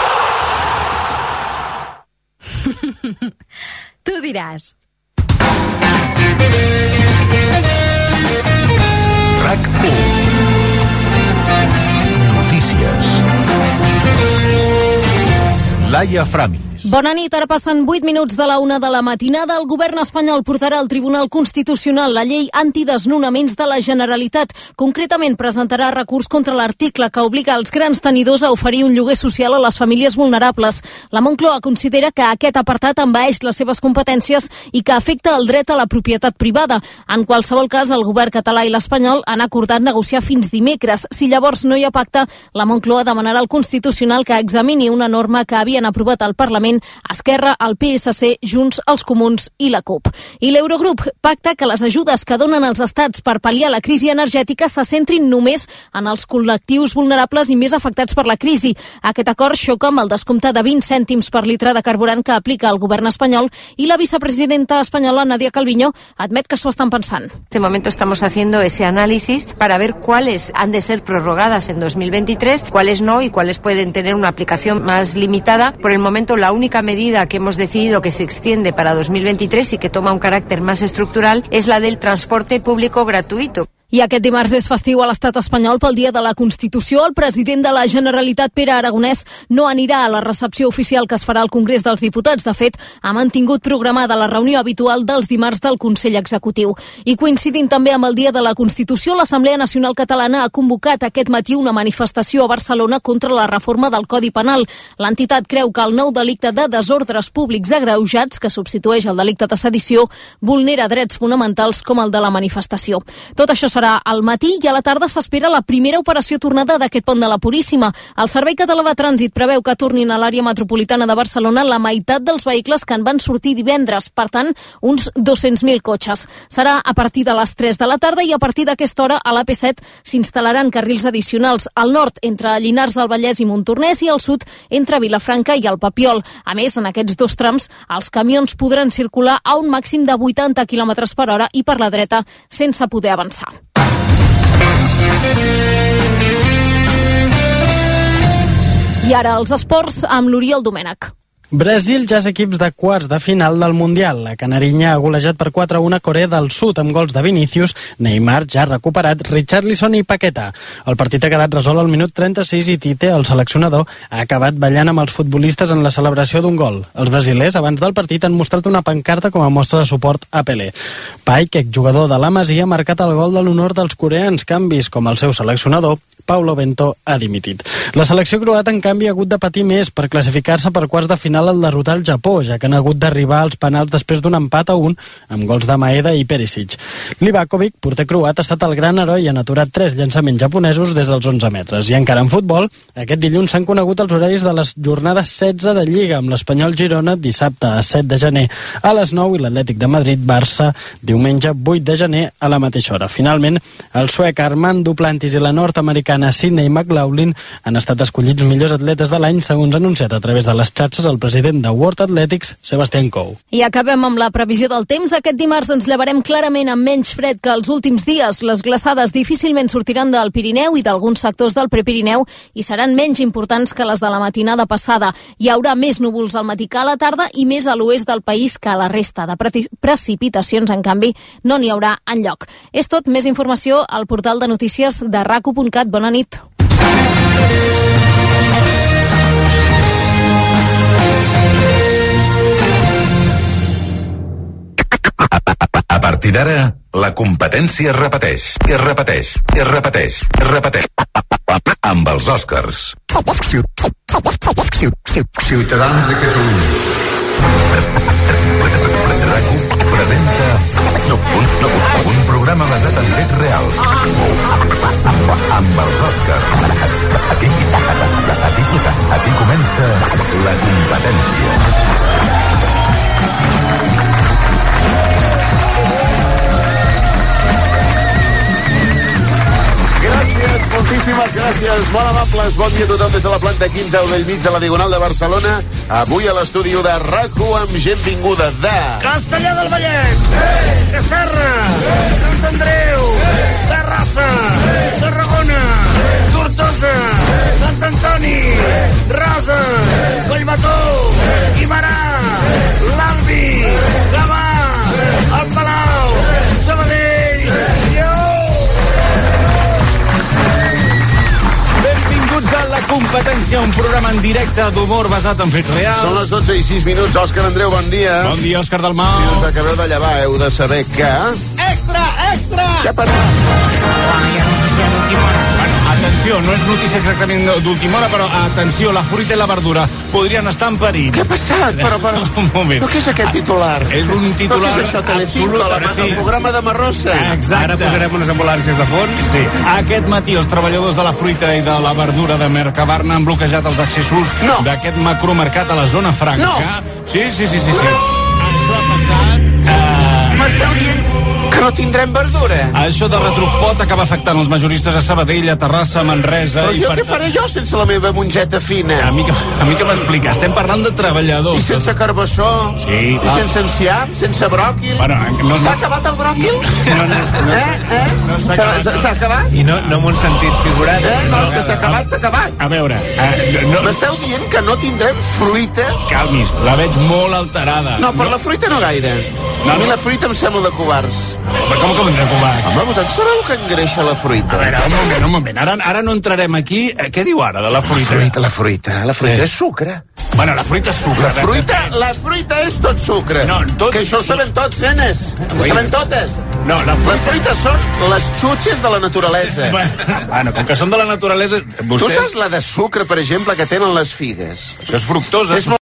Tu diràs. RAC1. Notícies. Laia Framis. Bona nit, ara passen 8 minuts de la 1 de la matinada. El govern espanyol portarà al Tribunal Constitucional la llei antidesnonaments de la Generalitat. Concretament, presentarà recurs contra l'article que obliga els grans tenidors a oferir un lloguer social a les famílies vulnerables. La Moncloa considera que aquest apartat envaeix les seves competències i que afecta el dret a la propietat privada. En qualsevol cas, el govern català i l'espanyol han acordat negociar fins dimecres. Si llavors no hi ha pacte, la Moncloa demanarà al Constitucional que examini una norma que havien aprovat al Parlament Esquerra, el PSC, Junts, els Comuns i la CUP. I l'Eurogrup pacta que les ajudes que donen els estats per pal·liar la crisi energètica se centrin només en els col·lectius vulnerables i més afectats per la crisi. Aquest acord xoca amb el descompte de 20 cèntims per litre de carburant que aplica el govern espanyol i la vicepresidenta espanyola Nadia Calviño admet que s'ho estan pensant. En este momento estamos haciendo ese análisis para ver cuáles han de ser prorrogadas en 2023, cuáles no y cuáles pueden tener una aplicación más limitada. Por el momento, la única medida que hemos decidido que se extiende para 2023 y que toma un carácter más estructural es la del transporte público gratuito. I aquest dimarts és festiu a l'estat espanyol pel Dia de la Constitució. El president de la Generalitat, Pere Aragonès, no anirà a la recepció oficial que es farà al Congrés dels Diputats. De fet, ha mantingut programada la reunió habitual dels dimarts del Consell Executiu. I coincidint també amb el Dia de la Constitució, l'Assemblea Nacional Catalana ha convocat aquest matí una manifestació a Barcelona contra la reforma del Codi Penal. L'entitat creu que el nou delicte de desordres públics agreujats, que substitueix el delicte de sedició, vulnera drets fonamentals com el de la manifestació. Tot això serà al matí i a la tarda s'espera la primera operació tornada d'aquest pont de la Puríssima. El Servei Català de Trànsit preveu que tornin a l'àrea metropolitana de Barcelona la meitat dels vehicles que en van sortir divendres, per tant, uns 200.000 cotxes. Serà a partir de les 3 de la tarda i a partir d'aquesta hora a l'AP7 s'instal·laran carrils addicionals al nord entre Llinars del Vallès i Montornès i al sud entre Vilafranca i el Papiol. A més, en aquests dos trams, els camions podran circular a un màxim de 80 km per hora i per la dreta sense poder avançar. I ara els esports amb l'Oriol Domènech. Brasil ja és equips de quarts de final del Mundial. La Canarinya ha golejat per 4-1 a Corea del Sud amb gols de Vinícius, Neymar ja ha recuperat, Richarlison i Paquetá. El partit ha quedat resolt al minut 36 i Tite, el seleccionador, ha acabat ballant amb els futbolistes en la celebració d'un gol. Els brasilers, abans del partit, han mostrat una pancarta com a mostra de suport a Pelé. Paik, exjugador de la Masia, ha marcat el gol de l'honor dels coreans. Canvis, com el seu seleccionador, Paulo Bento, ha dimitit. La selecció croata, en canvi, ha hagut de patir més per classificar-se per quarts de final al derrotar el Japó, ja que han hagut d'arribar als penals després d'un empat a 1 amb gols de Maeda i Perisic. Livakovic, porter croat, ha estat el gran heroi i han aturat 3 llançaments japonesos des dels 11 metres. I encara en futbol, aquest dilluns s'han conegut els horaris de les jornades 16 de Lliga, amb l'Espanyol Girona dissabte a 7 de gener a les 9 i l'Atlètic de Madrid Barça diumenge 8 de gener a la mateixa hora. Finalment, el suec Armand Duplantis i la nord-americana Sydney McLaughlin han estat escollits millors atletes de l'any, segons anunciat a través de les xarxes el president de World Athletics, Sebastián Coe. I acabem amb la previsió del temps. Aquest dimarts ens llevarem clarament amb menys fred que els últims dies. Les glaçades difícilment sortiran del Pirineu i d'alguns sectors del Prepirineu i seran menys importants que les de la matinada passada. Hi haurà més núvols al matí que a la tarda i més a l'oest del país que a la resta de precipitacions, en canvi, no n'hi haurà enlloc. És tot, més informació al portal de notícies de raco.cat. Bona nit. A partir d'ara, la competència es repeteix, i es repeteix, i es repeteix, i es repeteix. Amb els Oscars. Ciutadans de Catalunya. RAC1 presenta un programa basat en fets reals. Amb els Oscars. Aquí comença la competència. Gràcies, moltíssimes Moltíssimes gràcies, molt amables. Bon dia a tothom des de la planta 15 al bell mig de la Diagonal de Barcelona. Avui a l'estudi de RAC1 amb gent vinguda de... Castellà del Vallès, de Serra, Sant Andreu, Terrassa, Tarragona, Tortosa, Sant Antoni, Rasa, Collbató, Guimarà, l'Albi, Gavà, el Palau, Sabadell, Benvinguts a La Competència, un programa en directe d'humor basat en fets reals. Són les 12 i 6 minuts. Òscar Andreu, bon dia. Bon dia, Òscar Dalmau. Si us acabeu de llevar, heu de saber que... Extra, extra! Què ha passat? Atenció, no és notícia exactament d'última hora, però atenció, la fruita i la verdura podrien estar en perill. Què ha passat? Però... Un moment. Però què és aquest titular? És un titular... Però què és això, Telecinco, el programa de Marrossa? Exacte. Ara posarem unes ambulàncies de fons. Sí. Aquest matí els treballadors de la fruita i de la verdura de Mercabarna han bloquejat els accessos d'aquest macromercat a la zona franca. No. Sí. No. Això ha passat... M'esteu dient que no tindrem verdura? Això de retruc pot acabar afectant els majoristes a Sabadell, a Terrassa, a Manresa... Però jo què faré jo sense la meva mongeta fina? A mi que m'explica, estem parlant de treballadors. I sense carbassó? Sí. I sense enciam? Sense bròquil? Bueno, S'ha acabat el bròquil? No s'ha acabat. S'ha acabat? I no m'ho han sentit figurat. No, és que s'ha acabat, s'ha acabat. A veure... M'esteu dient que no tindrem fruita? Calmis, la veig molt alterada. No, per la fruita no gaire. A mi la fruita em sembla de covards. Però com que vindrà covards? Home, vosaltres sabeu que engreixa la fruita? A veure, un moment. Ara no entrarem aquí. Què diu ara de la fruita? La fruita és sucre. Bueno, la fruita és sucre. La fruita és tot sucre. No, tot... Que això ho sabem tots, nenes. Ho sabem totes. No, la fruita són les xutxes de la naturalesa. Bueno, com que són de la naturalesa... Tu saps la de sucre, per exemple, que tenen les figues? Això és fructosa.